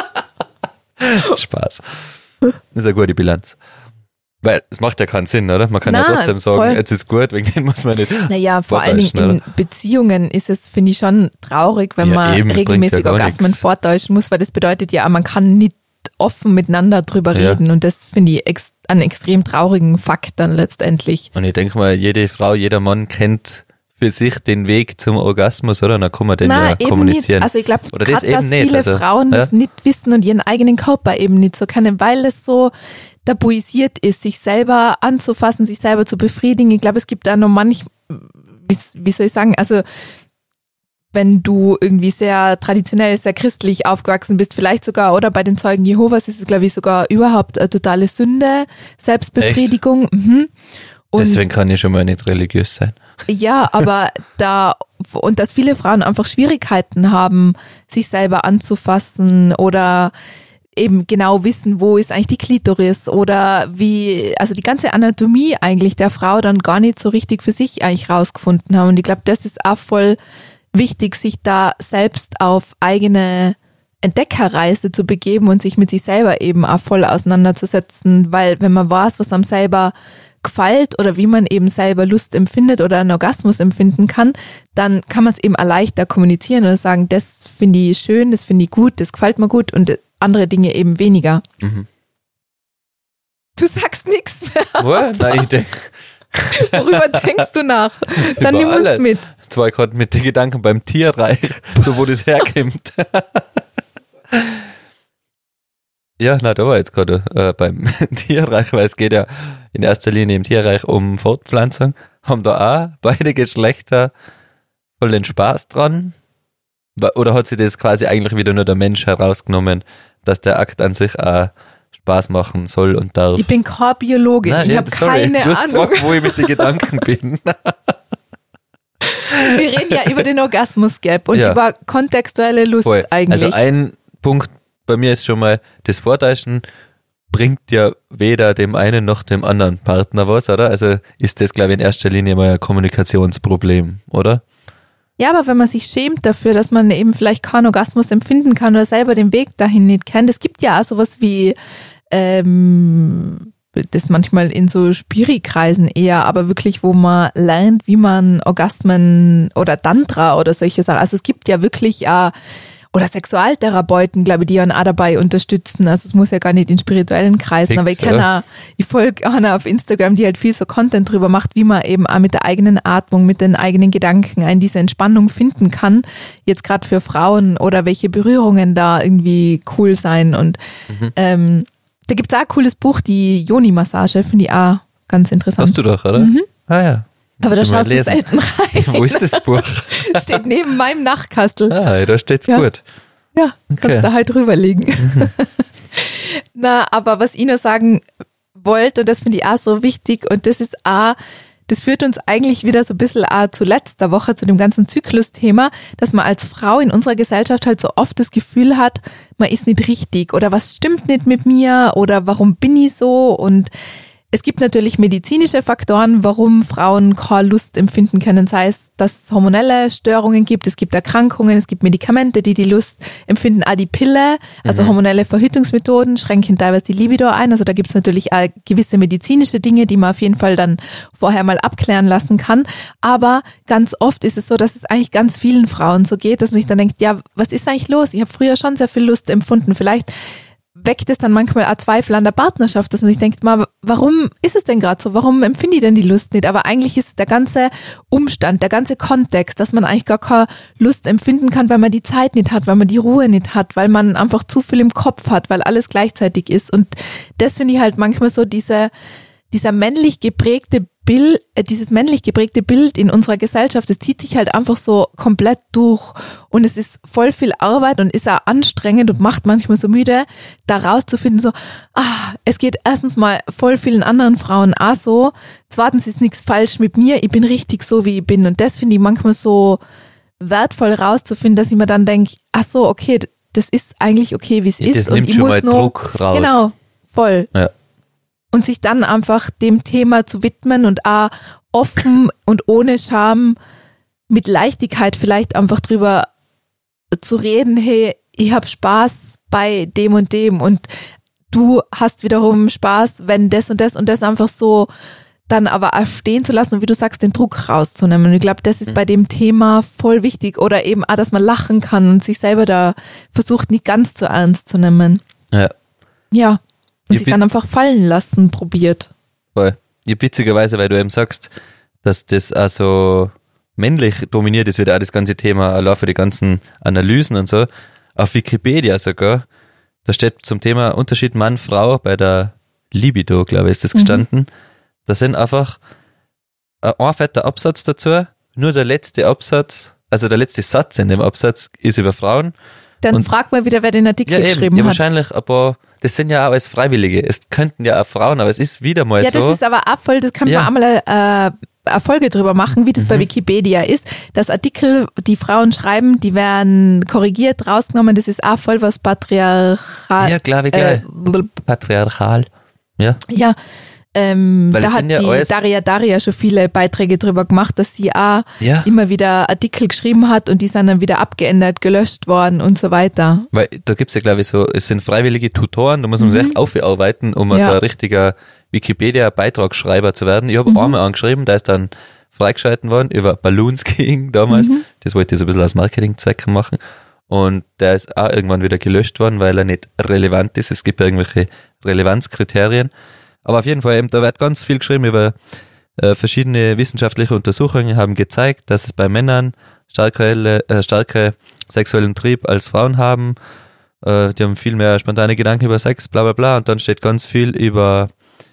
[SPEAKER 1] Das ist Spaß. Das ist eine gute Bilanz. Weil es macht ja keinen Sinn, oder? Man kann ja
[SPEAKER 2] Nein,
[SPEAKER 1] trotzdem sagen,
[SPEAKER 2] voll.
[SPEAKER 1] jetzt ist gut, wegen dem muss man nicht.
[SPEAKER 2] Naja, vor allen Dingen
[SPEAKER 1] Vortäuschen,
[SPEAKER 2] in Beziehungen ist es, finde ich, schon traurig, wenn
[SPEAKER 1] Ja,
[SPEAKER 2] man
[SPEAKER 1] eben, bringt
[SPEAKER 2] regelmäßig
[SPEAKER 1] ja gar
[SPEAKER 2] Orgasmen
[SPEAKER 1] nichts.
[SPEAKER 2] vortäuschen muss, weil das bedeutet ja, man kann nicht offen miteinander drüber
[SPEAKER 1] Ja.
[SPEAKER 2] reden und das finde ich ex einen extrem traurigen Fakt dann letztendlich.
[SPEAKER 1] Und ich denke mal, jede Frau, jeder Mann kennt für sich den Weg zum Orgasmus, oder? Dann kann man den
[SPEAKER 2] Nein,
[SPEAKER 1] ja
[SPEAKER 2] eben
[SPEAKER 1] kommunizieren.
[SPEAKER 2] nicht. Also ich glaube,
[SPEAKER 1] Oder das
[SPEAKER 2] gerade dass
[SPEAKER 1] eben nicht,
[SPEAKER 2] viele
[SPEAKER 1] also,
[SPEAKER 2] Frauen
[SPEAKER 1] ja.
[SPEAKER 2] das nicht wissen und ihren eigenen Körper eben nicht so kennen, weil es so tabuisiert ist, sich selber anzufassen, sich selber zu befriedigen. Ich glaube, es gibt da noch manch, wie, wie soll ich sagen, also wenn du irgendwie sehr traditionell, sehr christlich aufgewachsen bist, vielleicht sogar, oder bei den Zeugen Jehovas ist es, glaube ich, sogar überhaupt eine totale Sünde, Selbstbefriedigung. Mhm. Und
[SPEAKER 1] Deswegen kann ich schon mal nicht religiös sein.
[SPEAKER 2] ja, aber da, und dass viele Frauen einfach Schwierigkeiten haben, sich selber anzufassen oder eben genau wissen, wo ist eigentlich die Klitoris oder wie, also die ganze Anatomie eigentlich der Frau dann gar nicht so richtig für sich eigentlich rausgefunden haben. Und ich glaube, das ist auch voll wichtig, sich da selbst auf eigene Entdeckerreise zu begeben und sich mit sich selber eben auch voll auseinanderzusetzen, weil wenn man weiß, was einem selber gefällt oder wie man eben selber Lust empfindet oder einen Orgasmus empfinden kann, dann kann man es eben auch leichter kommunizieren oder sagen, das finde ich schön, das finde ich gut, das gefällt mir gut und andere Dinge eben weniger.
[SPEAKER 1] Mhm.
[SPEAKER 2] Du sagst nichts mehr.
[SPEAKER 1] Wo? Nein, ich denke,
[SPEAKER 2] Worüber denkst du nach? Dann
[SPEAKER 1] Über
[SPEAKER 2] nimm uns
[SPEAKER 1] alles.
[SPEAKER 2] mit.
[SPEAKER 1] jetzt war ich gerade mit den Gedanken beim Tierreich, so wo das herkommt. Ja, na, da war jetzt gerade äh, beim Tierreich, weil es geht ja in erster Linie im Tierreich um Fortpflanzung. Haben da auch beide Geschlechter voll den Spaß dran? Wa- Oder hat sich das quasi eigentlich wieder nur der Mensch herausgenommen, dass der Akt an sich auch Spaß machen soll und darf?
[SPEAKER 2] Ich bin keine Biologin,
[SPEAKER 1] Nein,
[SPEAKER 2] ich
[SPEAKER 1] ja,
[SPEAKER 2] habe
[SPEAKER 1] sorry,
[SPEAKER 2] keine
[SPEAKER 1] du hast
[SPEAKER 2] Ahnung.
[SPEAKER 1] gefragt, wo ich mit den Gedanken bin.
[SPEAKER 2] Wir reden ja über den Orgasmus-Gap und
[SPEAKER 1] Ja.
[SPEAKER 2] über kontextuelle Lust
[SPEAKER 1] Voll.
[SPEAKER 2] eigentlich.
[SPEAKER 1] Also ein Punkt bei mir ist schon mal, das Vortäuschen bringt ja weder dem einen noch dem anderen Partner was, oder? Also ist das, glaube ich, in erster Linie mal ein Kommunikationsproblem, oder?
[SPEAKER 2] Ja, aber wenn man sich schämt dafür, dass man eben vielleicht keinen Orgasmus empfinden kann oder selber den Weg dahin nicht kennt, es gibt ja auch sowas wie, ähm, das manchmal in so Spiri-Kreisen eher, aber wirklich, wo man lernt, wie man Orgasmen oder Tantra oder solche Sachen, also es gibt ja wirklich auch, oder Sexualtherapeuten, glaube ich, die einen auch dabei unterstützen. Also es muss ja gar nicht in spirituellen Kreisen,
[SPEAKER 1] Fix,
[SPEAKER 2] aber ich kenne
[SPEAKER 1] oder?
[SPEAKER 2] auch, ich folge einer auf Instagram, die halt viel so Content drüber macht, wie man eben auch mit der eigenen Atmung, mit den eigenen Gedanken in diese Entspannung finden kann. Jetzt gerade für Frauen oder welche Berührungen da irgendwie cool sein. Und
[SPEAKER 1] Mhm.
[SPEAKER 2] ähm, da gibt's auch ein cooles Buch, die Yoni-Massage, finde ich auch ganz interessant.
[SPEAKER 1] Hast du doch, oder?
[SPEAKER 2] Mhm.
[SPEAKER 1] Ah ja.
[SPEAKER 2] Aber da
[SPEAKER 1] Muss ich mal
[SPEAKER 2] schaust du
[SPEAKER 1] lesen.
[SPEAKER 2] selten rein.
[SPEAKER 1] Wo ist das Buch?
[SPEAKER 2] Steht neben meinem Nachtkastel.
[SPEAKER 1] Ah, da steht's
[SPEAKER 2] Ja.
[SPEAKER 1] gut.
[SPEAKER 2] Ja,
[SPEAKER 1] Okay.
[SPEAKER 2] kannst da halt drüberlegen. Na, aber was ich noch sagen wollte, und das finde ich auch so wichtig, und das ist auch, das führt uns eigentlich wieder so ein bisschen auch zu letzter Woche, zu dem ganzen Zyklus-Thema, dass man als Frau in unserer Gesellschaft halt so oft das Gefühl hat, man ist nicht richtig oder was stimmt nicht mit mir oder warum bin ich so, und Es gibt natürlich medizinische Faktoren, warum Frauen keine Lust empfinden können, sei es, dass es hormonelle Störungen gibt, es gibt Erkrankungen, es gibt Medikamente, die die Lust empfinden, auch die Pille, also mhm. hormonelle Verhütungsmethoden schränken teilweise die Libido ein, also da gibt es natürlich auch gewisse medizinische Dinge, die man auf jeden Fall dann vorher mal abklären lassen kann, aber ganz oft ist es so, dass es eigentlich ganz vielen Frauen so geht, dass man sich dann denkt, ja, was ist eigentlich los? Ich habe früher schon sehr viel Lust empfunden, vielleicht weckt es dann manchmal auch Zweifel an der Partnerschaft, dass man sich denkt, mal, warum ist es denn gerade so? Warum empfinde ich denn die Lust nicht? Aber eigentlich ist der ganze Umstand, der ganze Kontext, dass man eigentlich gar keine Lust empfinden kann, weil man die Zeit nicht hat, weil man die Ruhe nicht hat, weil man einfach zu viel im Kopf hat, weil alles gleichzeitig ist. Und das finde ich halt manchmal so diese, dieser männlich geprägte Bild, äh, dieses männlich geprägte Bild in unserer Gesellschaft, das zieht sich halt einfach so komplett durch und es ist voll viel Arbeit und ist auch anstrengend und macht manchmal so müde, da rauszufinden so, ah, es geht erstens mal voll vielen anderen Frauen auch so, zweitens ist nichts falsch mit mir, ich bin richtig so, wie ich bin und das finde ich manchmal so wertvoll rauszufinden, dass ich mir dann denke, ach so, okay, das ist eigentlich okay, wie es
[SPEAKER 1] ja,
[SPEAKER 2] ist.
[SPEAKER 1] Das
[SPEAKER 2] und
[SPEAKER 1] nimmt
[SPEAKER 2] ich
[SPEAKER 1] schon
[SPEAKER 2] muss
[SPEAKER 1] mal
[SPEAKER 2] nur,
[SPEAKER 1] Druck raus.
[SPEAKER 2] Genau, voll.
[SPEAKER 1] Ja.
[SPEAKER 2] Und sich dann einfach dem Thema zu widmen und auch offen und ohne Scham mit Leichtigkeit vielleicht einfach drüber zu reden, hey, ich habe Spaß bei dem und dem und du hast wiederum Spaß, wenn das und das und das einfach so dann aber auch stehen zu lassen und wie du sagst, den Druck rauszunehmen. Und ich glaube, das ist mhm. bei dem Thema voll wichtig oder eben auch, dass man lachen kann und sich selber da versucht, nicht ganz zu ernst zu nehmen.
[SPEAKER 1] Ja.
[SPEAKER 2] Ja. Und
[SPEAKER 1] ich
[SPEAKER 2] sich dann einfach fallen lassen probiert.
[SPEAKER 1] Voll. Ja, witzigerweise, weil du eben sagst, dass das also männlich dominiert ist, wieder auch das ganze Thema, allein für die ganzen Analysen und so. Auf Wikipedia sogar, da steht zum Thema Unterschied Mann-Frau bei der Libido, glaube ich, ist das gestanden. Mhm. Da sind einfach ein fetter Absatz dazu, nur der letzte Absatz, also der letzte Satz in dem Absatz ist über Frauen.
[SPEAKER 2] Dann und frag mal wieder, wer den Artikel
[SPEAKER 1] ja,
[SPEAKER 2] geschrieben
[SPEAKER 1] ja,
[SPEAKER 2] hat.
[SPEAKER 1] Wahrscheinlich, aber das sind ja auch alles Freiwillige. Es könnten ja auch Frauen, aber es ist wieder mal
[SPEAKER 2] ja,
[SPEAKER 1] so.
[SPEAKER 2] Ja, das ist aber auch voll, das kann
[SPEAKER 1] ja.
[SPEAKER 2] man einmal äh, eine Folge drüber machen, wie das mhm. bei Wikipedia ist. Das Artikel, die Frauen schreiben, die werden korrigiert, rausgenommen, das ist auch voll was patriarchal.
[SPEAKER 1] Ja, klar, wie geil. Äh, patriarchal. Ja.
[SPEAKER 2] Ja. Ähm,
[SPEAKER 1] Weil
[SPEAKER 2] da hat
[SPEAKER 1] ja
[SPEAKER 2] die Daria Daria schon viele Beiträge drüber gemacht, dass sie auch
[SPEAKER 1] ja.
[SPEAKER 2] immer wieder Artikel geschrieben hat und die sind dann wieder abgeändert, gelöscht worden und so weiter.
[SPEAKER 1] Weil da gibt's ja, glaube ich, so, es sind freiwillige Tutoren, da muss man
[SPEAKER 2] mhm.
[SPEAKER 1] sich echt aufarbeiten, um ja. so ein richtiger Wikipedia-Beitragsschreiber zu werden. Ich habe mhm. einmal angeschrieben, der ist dann freigeschalten worden über Balloonskiing damals. Mhm. Das wollte ich so ein bisschen aus Marketingzwecken machen. Und der ist auch irgendwann wieder gelöscht worden, weil er nicht relevant ist. Es gibt ja irgendwelche Relevanzkriterien. Aber auf jeden Fall, eben, da wird ganz viel geschrieben über äh, verschiedene wissenschaftliche Untersuchungen, haben gezeigt, dass es bei Männern starke, äh, starke sexuellen Trieb als Frauen haben. Äh, die haben viel mehr spontane Gedanken über Sex, bla bla bla. Und dann steht ganz viel über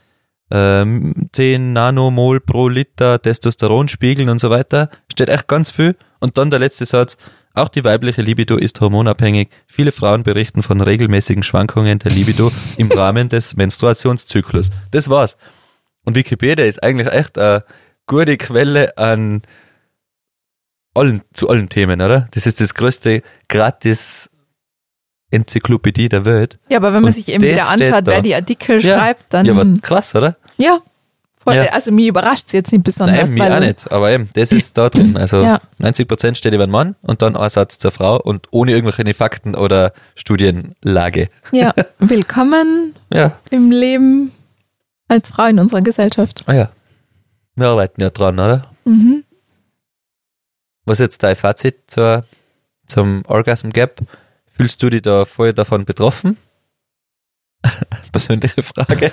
[SPEAKER 1] ähm, zehn Nanomol pro Liter Testosteronspiegeln und so weiter. Steht echt ganz viel. Und dann der letzte Satz. Auch die weibliche Libido ist hormonabhängig. Viele Frauen berichten von regelmäßigen Schwankungen der Libido im Rahmen des Menstruationszyklus. Das war's. Und Wikipedia ist eigentlich echt eine gute Quelle an allen, zu allen Themen, oder? Das ist das größte gratis Enzyklopädie der Welt.
[SPEAKER 2] Ja, aber wenn man Und sich eben wieder anschaut, wer die Artikel
[SPEAKER 1] ja.
[SPEAKER 2] schreibt, dann...
[SPEAKER 1] Ja, aber krass, oder?
[SPEAKER 2] Ja. Voll,
[SPEAKER 1] ja.
[SPEAKER 2] Also mich überrascht es jetzt nicht besonders.
[SPEAKER 1] Nein, mich
[SPEAKER 2] weil
[SPEAKER 1] auch nicht, aber eben, das ist da drin. Also
[SPEAKER 2] ja.
[SPEAKER 1] neunzig Prozent steht über den Mann und dann ein Satz zur Frau und ohne irgendwelche Fakten oder Studienlage.
[SPEAKER 2] Ja, willkommen
[SPEAKER 1] ja.
[SPEAKER 2] im Leben als Frau in unserer Gesellschaft.
[SPEAKER 1] Ah ja, wir arbeiten ja dran, oder?
[SPEAKER 2] Mhm.
[SPEAKER 1] Was ist jetzt dein Fazit zur, zum Orgasm Gap? Fühlst du dich da voll davon betroffen? Persönliche Frage.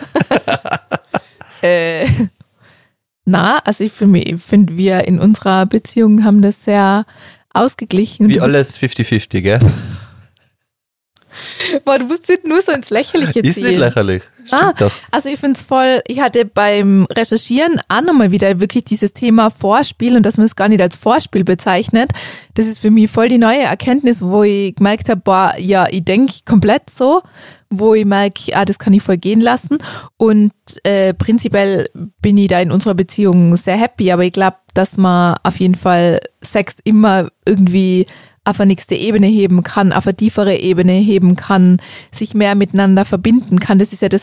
[SPEAKER 2] Äh, na, also ich finde, ich find, wir in unserer Beziehung haben das sehr ausgeglichen.
[SPEAKER 1] Wie alles fifty fifty, gell?
[SPEAKER 2] Boah, du musst nicht nur so ins Lächerliche ziehen.
[SPEAKER 1] Ist nicht lächerlich, stimmt
[SPEAKER 2] ah,
[SPEAKER 1] doch.
[SPEAKER 2] Also ich finde es voll, ich hatte beim Recherchieren auch nochmal wieder wirklich dieses Thema Vorspiel und dass man es gar nicht als Vorspiel bezeichnet. Das ist für mich voll die neue Erkenntnis, wo ich gemerkt habe, boah, ja, ich denke komplett so, wo ich merke, ah, das kann ich voll gehen lassen. Und äh, prinzipiell bin ich da in unserer Beziehung sehr happy, aber ich glaube, dass man auf jeden Fall Sex immer irgendwie auf eine nächste Ebene heben kann, auf eine tiefere Ebene heben kann, sich mehr miteinander verbinden kann. Das ist ja das, was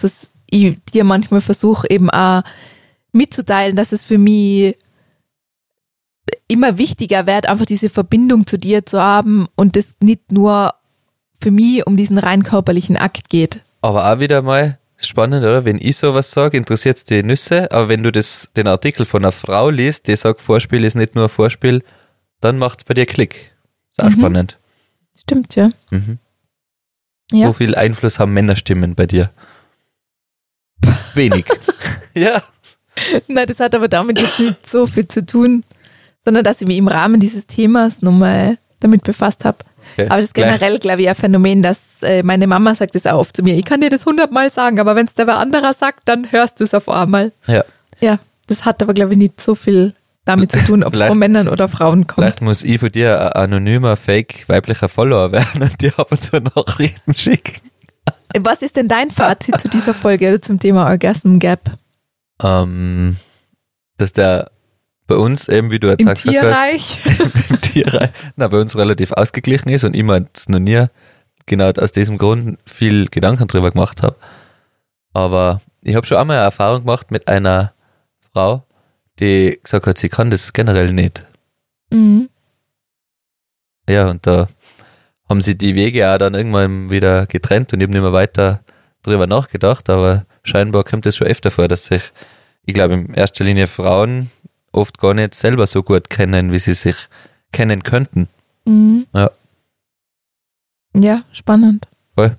[SPEAKER 2] ich dir manchmal versuche eben auch mitzuteilen, dass es für mich immer wichtiger wird, einfach diese Verbindung zu dir zu haben und das nicht nur für mich um diesen rein körperlichen Akt geht.
[SPEAKER 1] Aber auch wieder mal spannend, oder? Wenn ich sowas sage, interessiert es die Nüsse, aber wenn du das, den Artikel von einer Frau liest, die sagt, Vorspiel ist nicht nur ein Vorspiel, dann macht es bei dir Klick. Ist auch
[SPEAKER 2] Mhm.
[SPEAKER 1] spannend.
[SPEAKER 2] Stimmt, ja.
[SPEAKER 1] Mhm.
[SPEAKER 2] Ja.
[SPEAKER 1] So viel Einfluss haben Männerstimmen bei dir? Wenig. Ja.
[SPEAKER 2] Nein, das hat aber damit jetzt nicht so viel zu tun, sondern dass ich mich im Rahmen dieses Themas nochmal damit befasst habe.
[SPEAKER 1] Okay.
[SPEAKER 2] Aber das ist generell, glaube ich, ein Phänomen, dass äh, meine Mama sagt das auch oft zu mir, ich kann dir das hundertmal sagen, aber wenn es der wer anderer sagt, dann hörst du es auf einmal.
[SPEAKER 1] Ja.
[SPEAKER 2] Ja, das hat aber, glaube ich, nicht so viel damit zu tun, ob es
[SPEAKER 1] Vielleicht-
[SPEAKER 2] von Männern oder Frauen kommt.
[SPEAKER 1] Vielleicht muss ich von dir ein anonymer, fake weiblicher Follower werden und dir ab und zu Nachrichten schicken.
[SPEAKER 2] Was ist denn dein Fazit zu dieser Folge oder zum Thema Orgasm Gap?
[SPEAKER 1] Ähm, dass der bei uns eben, wie du jetzt
[SPEAKER 2] Im
[SPEAKER 1] gesagt hast,
[SPEAKER 2] Tierreich?
[SPEAKER 1] im Tierreich, na, bei uns relativ ausgeglichen ist und ich mir jetzt noch nie genau aus diesem Grund viel Gedanken drüber gemacht habe. Aber ich habe schon einmal eine Erfahrung gemacht mit einer Frau, die gesagt hat, sie kann das generell nicht.
[SPEAKER 2] Mhm.
[SPEAKER 1] Ja, und da haben sie die Wege auch dann irgendwann wieder getrennt und eben nicht mehr weiter drüber nachgedacht, aber scheinbar kommt es schon öfter vor, dass sich, ich glaube, in erster Linie Frauen oft gar nicht selber so gut kennen, wie sie sich kennen könnten.
[SPEAKER 2] Mhm.
[SPEAKER 1] Ja.
[SPEAKER 2] Ja, spannend.
[SPEAKER 1] Voll.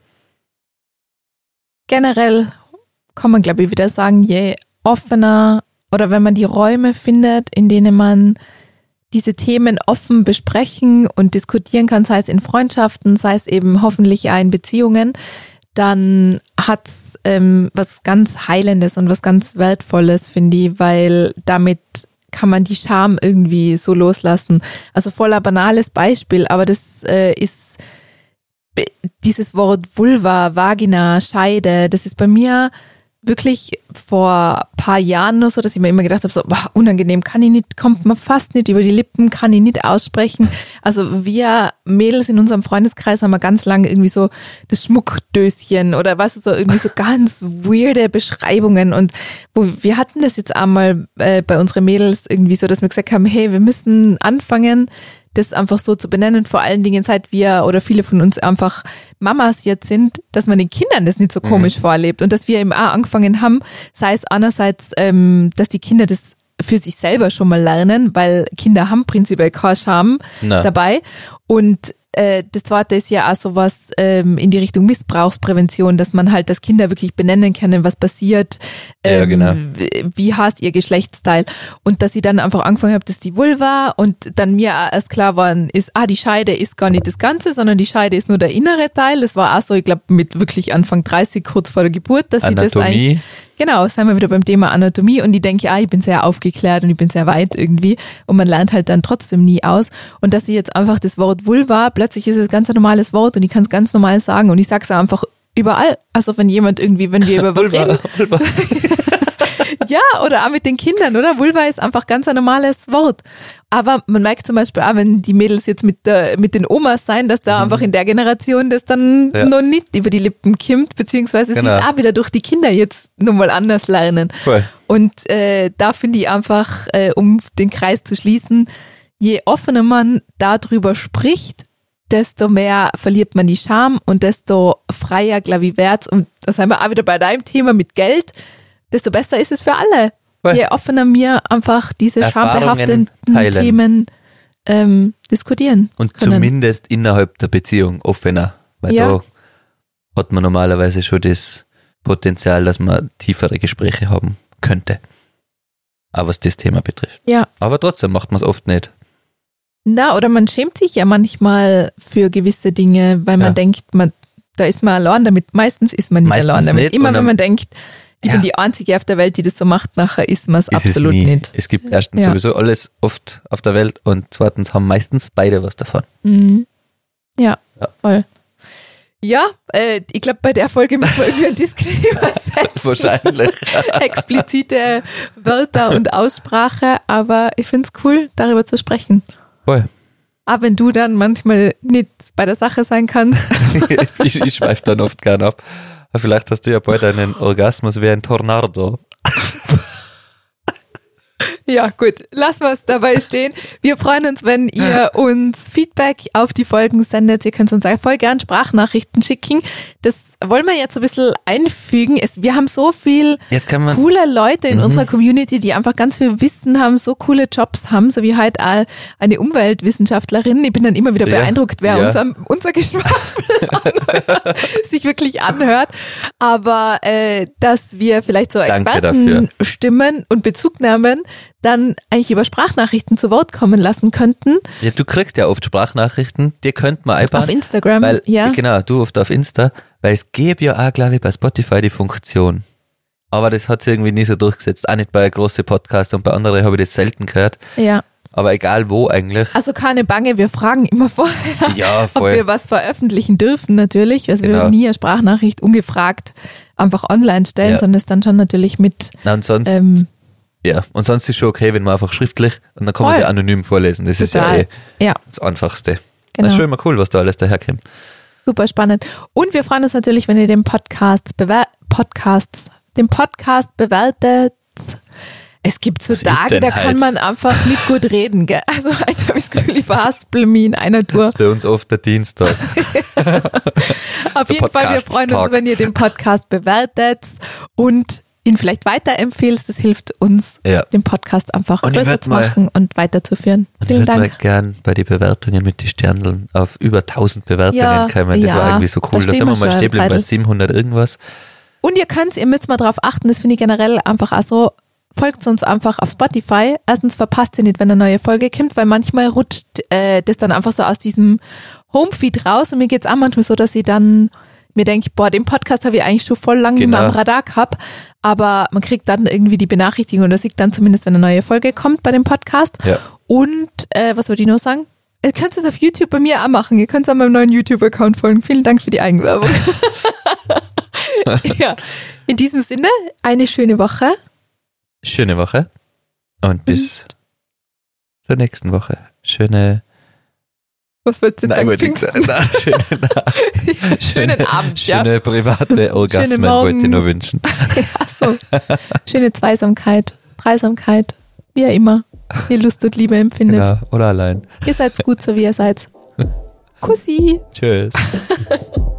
[SPEAKER 2] Generell kann man, glaube ich, wieder sagen, je offener oder wenn man die Räume findet, in denen man diese Themen offen besprechen und diskutieren kann, sei es in Freundschaften, sei es eben hoffentlich auch in Beziehungen, dann hat's ähm, was ganz Heilendes und was ganz Wertvolles, finde ich, weil damit kann man die Scham irgendwie so loslassen. Also voller banales Beispiel, aber das äh, ist be- dieses Wort Vulva, Vagina, Scheide, das ist bei mir wirklich vor ein paar Jahren nur so, dass ich mir immer gedacht habe, so boah, unangenehm, kann ich nicht, kommt mir fast nicht über die Lippen, kann ich nicht aussprechen. Also wir Mädels in unserem Freundeskreis haben wir ganz lange irgendwie so das Schmuckdöschen oder weißt du, so irgendwie so ganz weirde Beschreibungen und wo wir hatten das jetzt einmal äh, bei unseren Mädels irgendwie so, dass wir gesagt haben, hey, wir müssen anfangen, das einfach so zu benennen, vor allen Dingen seit wir oder viele von uns einfach Mamas jetzt sind, dass man den Kindern das nicht so komisch mhm. vorlebt und dass wir eben auch angefangen haben, sei es einerseits, ähm, dass die Kinder das für sich selber schon mal lernen, weil Kinder haben prinzipiell keine Scham
[SPEAKER 1] Na.
[SPEAKER 2] dabei und äh, das zweite ist ja auch sowas ähm, in die Richtung Missbrauchsprävention, dass man halt, dass Kinder wirklich benennen können, was passiert, ähm,
[SPEAKER 1] ja, genau.
[SPEAKER 2] wie heißt ihr Geschlechtsteil und dass ich dann einfach angefangen habe, dass die Vulva und dann mir auch erst klar war, ist, ah, die Scheide ist gar nicht das Ganze, sondern die Scheide ist nur der innere Teil. Das war auch so, ich glaube, mit wirklich Anfang dreißig, kurz vor der Geburt, dass
[SPEAKER 1] Anatomie.
[SPEAKER 2] ich das eigentlich, genau, sind wir wieder beim Thema Anatomie und ich denke, ah, ich bin sehr aufgeklärt und ich bin sehr weit irgendwie und man lernt halt dann trotzdem nie aus und dass ich jetzt einfach das Wort Vulva, plötzlich ist es ganz ein normales Wort und ich kann es ganz normal sagen und ich sage es einfach überall, also wenn jemand irgendwie, wenn wir über was
[SPEAKER 1] Vulva,
[SPEAKER 2] reden.
[SPEAKER 1] Vulva.
[SPEAKER 2] Ja, oder auch mit den Kindern, oder? Vulva ist einfach ganz ein normales Wort. Aber man merkt zum Beispiel auch, wenn die Mädels jetzt mit, der, mit den Omas sein, dass da mhm. einfach in der Generation das dann ja. noch nicht über die Lippen kommt, beziehungsweise genau. sie es auch wieder durch die Kinder jetzt nochmal anders lernen.
[SPEAKER 1] Cool.
[SPEAKER 2] Und äh, da finde ich einfach, äh, um den Kreis zu schließen, je offener man darüber spricht, desto mehr verliert man die Scham und desto freier, glaube ich, wird's. Und da sind wir auch wieder bei deinem Thema mit Geld, desto besser ist es für alle. Cool. Je offener wir einfach diese schambehafteten Themen ähm, diskutieren
[SPEAKER 1] und
[SPEAKER 2] können.
[SPEAKER 1] zumindest innerhalb der Beziehung offener, weil
[SPEAKER 2] ja.
[SPEAKER 1] da hat man normalerweise schon das Potenzial, dass man tiefere Gespräche haben könnte, auch was das Thema betrifft.
[SPEAKER 2] Ja.
[SPEAKER 1] Aber trotzdem macht man es oft nicht.
[SPEAKER 2] Na, oder man schämt sich ja manchmal für gewisse Dinge, weil man ja. denkt, man, da ist man allein damit. Meistens ist man nicht
[SPEAKER 1] Meistens
[SPEAKER 2] allein damit.
[SPEAKER 1] Nicht.
[SPEAKER 2] Immer wenn man denkt, ich
[SPEAKER 1] ja.
[SPEAKER 2] bin die Einzige auf der Welt, die das so macht, nachher ist man es
[SPEAKER 1] Ist
[SPEAKER 2] absolut
[SPEAKER 1] es nie.
[SPEAKER 2] nicht.
[SPEAKER 1] Es gibt erstens
[SPEAKER 2] ja.
[SPEAKER 1] sowieso alles oft auf der Welt und zweitens haben meistens beide was davon.
[SPEAKER 2] Mhm. Ja,
[SPEAKER 1] ja,
[SPEAKER 2] voll. Ja, äh, ich glaube, bei der Folge müssen wir irgendwie einen Disclaimer setzen.
[SPEAKER 1] Wahrscheinlich.
[SPEAKER 2] Explizite Wörter und Aussprache, aber ich finde es cool, darüber zu sprechen.
[SPEAKER 1] Voll.
[SPEAKER 2] Aber wenn du dann manchmal nicht bei der Sache sein kannst.
[SPEAKER 1] ich ich schweife dann oft gern ab. Vielleicht hast du ja bald einen Orgasmus wie ein Tornado.
[SPEAKER 2] Ja, gut, lassen wir es dabei stehen. Wir freuen uns, wenn ihr uns Feedback auf die Folgen sendet. Ihr könnt uns auch voll gern Sprachnachrichten schicken. Das wollen wir jetzt ein bisschen einfügen. Es, wir haben so viel
[SPEAKER 1] Jetzt kann man,
[SPEAKER 2] coole Leute in
[SPEAKER 1] Mhm.
[SPEAKER 2] unserer Community, die einfach ganz viel Wissen haben, so coole Jobs haben, so wie halt auch eine Umweltwissenschaftlerin. Ich bin dann immer wieder
[SPEAKER 1] Ja,
[SPEAKER 2] beeindruckt, wer
[SPEAKER 1] ja.
[SPEAKER 2] unser, unser Geschwafel anhört, sich wirklich anhört. Aber äh, dass wir vielleicht so
[SPEAKER 1] Danke dafür.
[SPEAKER 2] Expertenstimmen und Bezugnahmen dann eigentlich über Sprachnachrichten zu Wort kommen lassen könnten.
[SPEAKER 1] ja, du kriegst ja oft Sprachnachrichten, die könnte man einbauen.
[SPEAKER 2] Auf Instagram,
[SPEAKER 1] weil,
[SPEAKER 2] ja.
[SPEAKER 1] Genau, du oft auf Insta, weil es gäbe ja auch, glaube ich, bei Spotify die Funktion. Aber das hat sich irgendwie nie so durchgesetzt. Auch nicht bei großen Podcasts und bei anderen habe ich das selten gehört.
[SPEAKER 2] Ja.
[SPEAKER 1] Aber egal wo eigentlich.
[SPEAKER 2] Also keine Bange, wir fragen immer vorher,
[SPEAKER 1] Ja,
[SPEAKER 2] ob
[SPEAKER 1] voll.
[SPEAKER 2] wir was veröffentlichen dürfen natürlich. Also wir
[SPEAKER 1] Genau.
[SPEAKER 2] würden nie eine Sprachnachricht ungefragt einfach online stellen,
[SPEAKER 1] Ja.
[SPEAKER 2] sondern es dann schon natürlich mit
[SPEAKER 1] Na, und sonst,
[SPEAKER 2] ähm,
[SPEAKER 1] ja, und sonst ist schon okay, wenn man einfach schriftlich und dann kann man
[SPEAKER 2] Voll.
[SPEAKER 1] sie anonym vorlesen. Das ist ja
[SPEAKER 2] total.
[SPEAKER 1] eh
[SPEAKER 2] Ja,
[SPEAKER 1] das Einfachste.
[SPEAKER 2] genau.
[SPEAKER 1] Das ist schon immer cool, was da alles daherkommt.
[SPEAKER 2] Super spannend. Und wir freuen uns natürlich, wenn ihr den Podcast bewer- Podcasts, den Podcast bewertet. Es gibt so
[SPEAKER 1] Was ist
[SPEAKER 2] Tage,
[SPEAKER 1] denn
[SPEAKER 2] da
[SPEAKER 1] halt?
[SPEAKER 2] kann man einfach nicht gut reden, gell? Also, also habe ich das Gefühl, ich verhaspel mich in einer Tour.
[SPEAKER 1] Das ist bei uns oft der Dienstag.
[SPEAKER 2] Auf
[SPEAKER 1] Der
[SPEAKER 2] jeden Fall, wir freuen uns,
[SPEAKER 1] Podcast-Tag.
[SPEAKER 2] wenn ihr den Podcast bewertet und ihn vielleicht weiterempfehlst. Das hilft uns,
[SPEAKER 1] Ja.
[SPEAKER 2] den Podcast einfach
[SPEAKER 1] Und ich
[SPEAKER 2] größer
[SPEAKER 1] würd
[SPEAKER 2] zu
[SPEAKER 1] mal-
[SPEAKER 2] machen und weiterzuführen.
[SPEAKER 1] Und ich
[SPEAKER 2] Vielen
[SPEAKER 1] würde mal
[SPEAKER 2] Dank.
[SPEAKER 1] gern bei den Bewertungen mit den Sterneln auf über tausend Bewertungen
[SPEAKER 2] Ja,
[SPEAKER 1] kommen. Das
[SPEAKER 2] ja,
[SPEAKER 1] war irgendwie so
[SPEAKER 2] da
[SPEAKER 1] cool. Da
[SPEAKER 2] stehen
[SPEAKER 1] sind
[SPEAKER 2] wir
[SPEAKER 1] wir mal
[SPEAKER 2] schon
[SPEAKER 1] stehen
[SPEAKER 2] am
[SPEAKER 1] bei
[SPEAKER 2] Zeitl.
[SPEAKER 1] siebenhundert irgendwas.
[SPEAKER 2] Und ihr könnt, ihr müsst mal drauf achten, das finde ich generell einfach auch so, folgt uns einfach auf Spotify. Erstens verpasst ihr nicht, wenn eine neue Folge kommt, weil manchmal rutscht äh, das dann einfach so aus diesem Homefeed raus und mir geht's auch manchmal so, dass ich dann mir denke, boah, den Podcast habe ich eigentlich schon voll lange
[SPEAKER 1] Genau.
[SPEAKER 2] nicht mehr am Radar gehabt, aber man kriegt dann irgendwie die Benachrichtigung oder sieht dann zumindest, wenn eine neue Folge kommt bei dem Podcast.
[SPEAKER 1] Ja.
[SPEAKER 2] Und äh, was wollte ich noch sagen? Ihr könnt es auf YouTube bei mir auch machen. Ihr könnt es an meinem neuen YouTube-Account folgen. Vielen Dank für die Eigenwerbung. Ja, in diesem Sinne, eine schöne Woche.
[SPEAKER 1] Schöne Woche. Und bis zur nächsten Woche. Schöne.
[SPEAKER 2] Was wolltest du jetzt sagen?
[SPEAKER 1] wollte ich
[SPEAKER 2] Pfingsten?
[SPEAKER 1] sagen. Nein, schöne,
[SPEAKER 2] Schönen Abend, ja.
[SPEAKER 1] Schöne private Orgasmen
[SPEAKER 2] Morgen.
[SPEAKER 1] wollte ich nur wünschen.
[SPEAKER 2] Achso. Schöne Zweisamkeit, Dreisamkeit, wie ihr immer, ihr Lust und Liebe empfindet.
[SPEAKER 1] Genau. Oder allein.
[SPEAKER 2] Ihr seid gut, so wie ihr seid. Kussi.
[SPEAKER 1] Tschüss.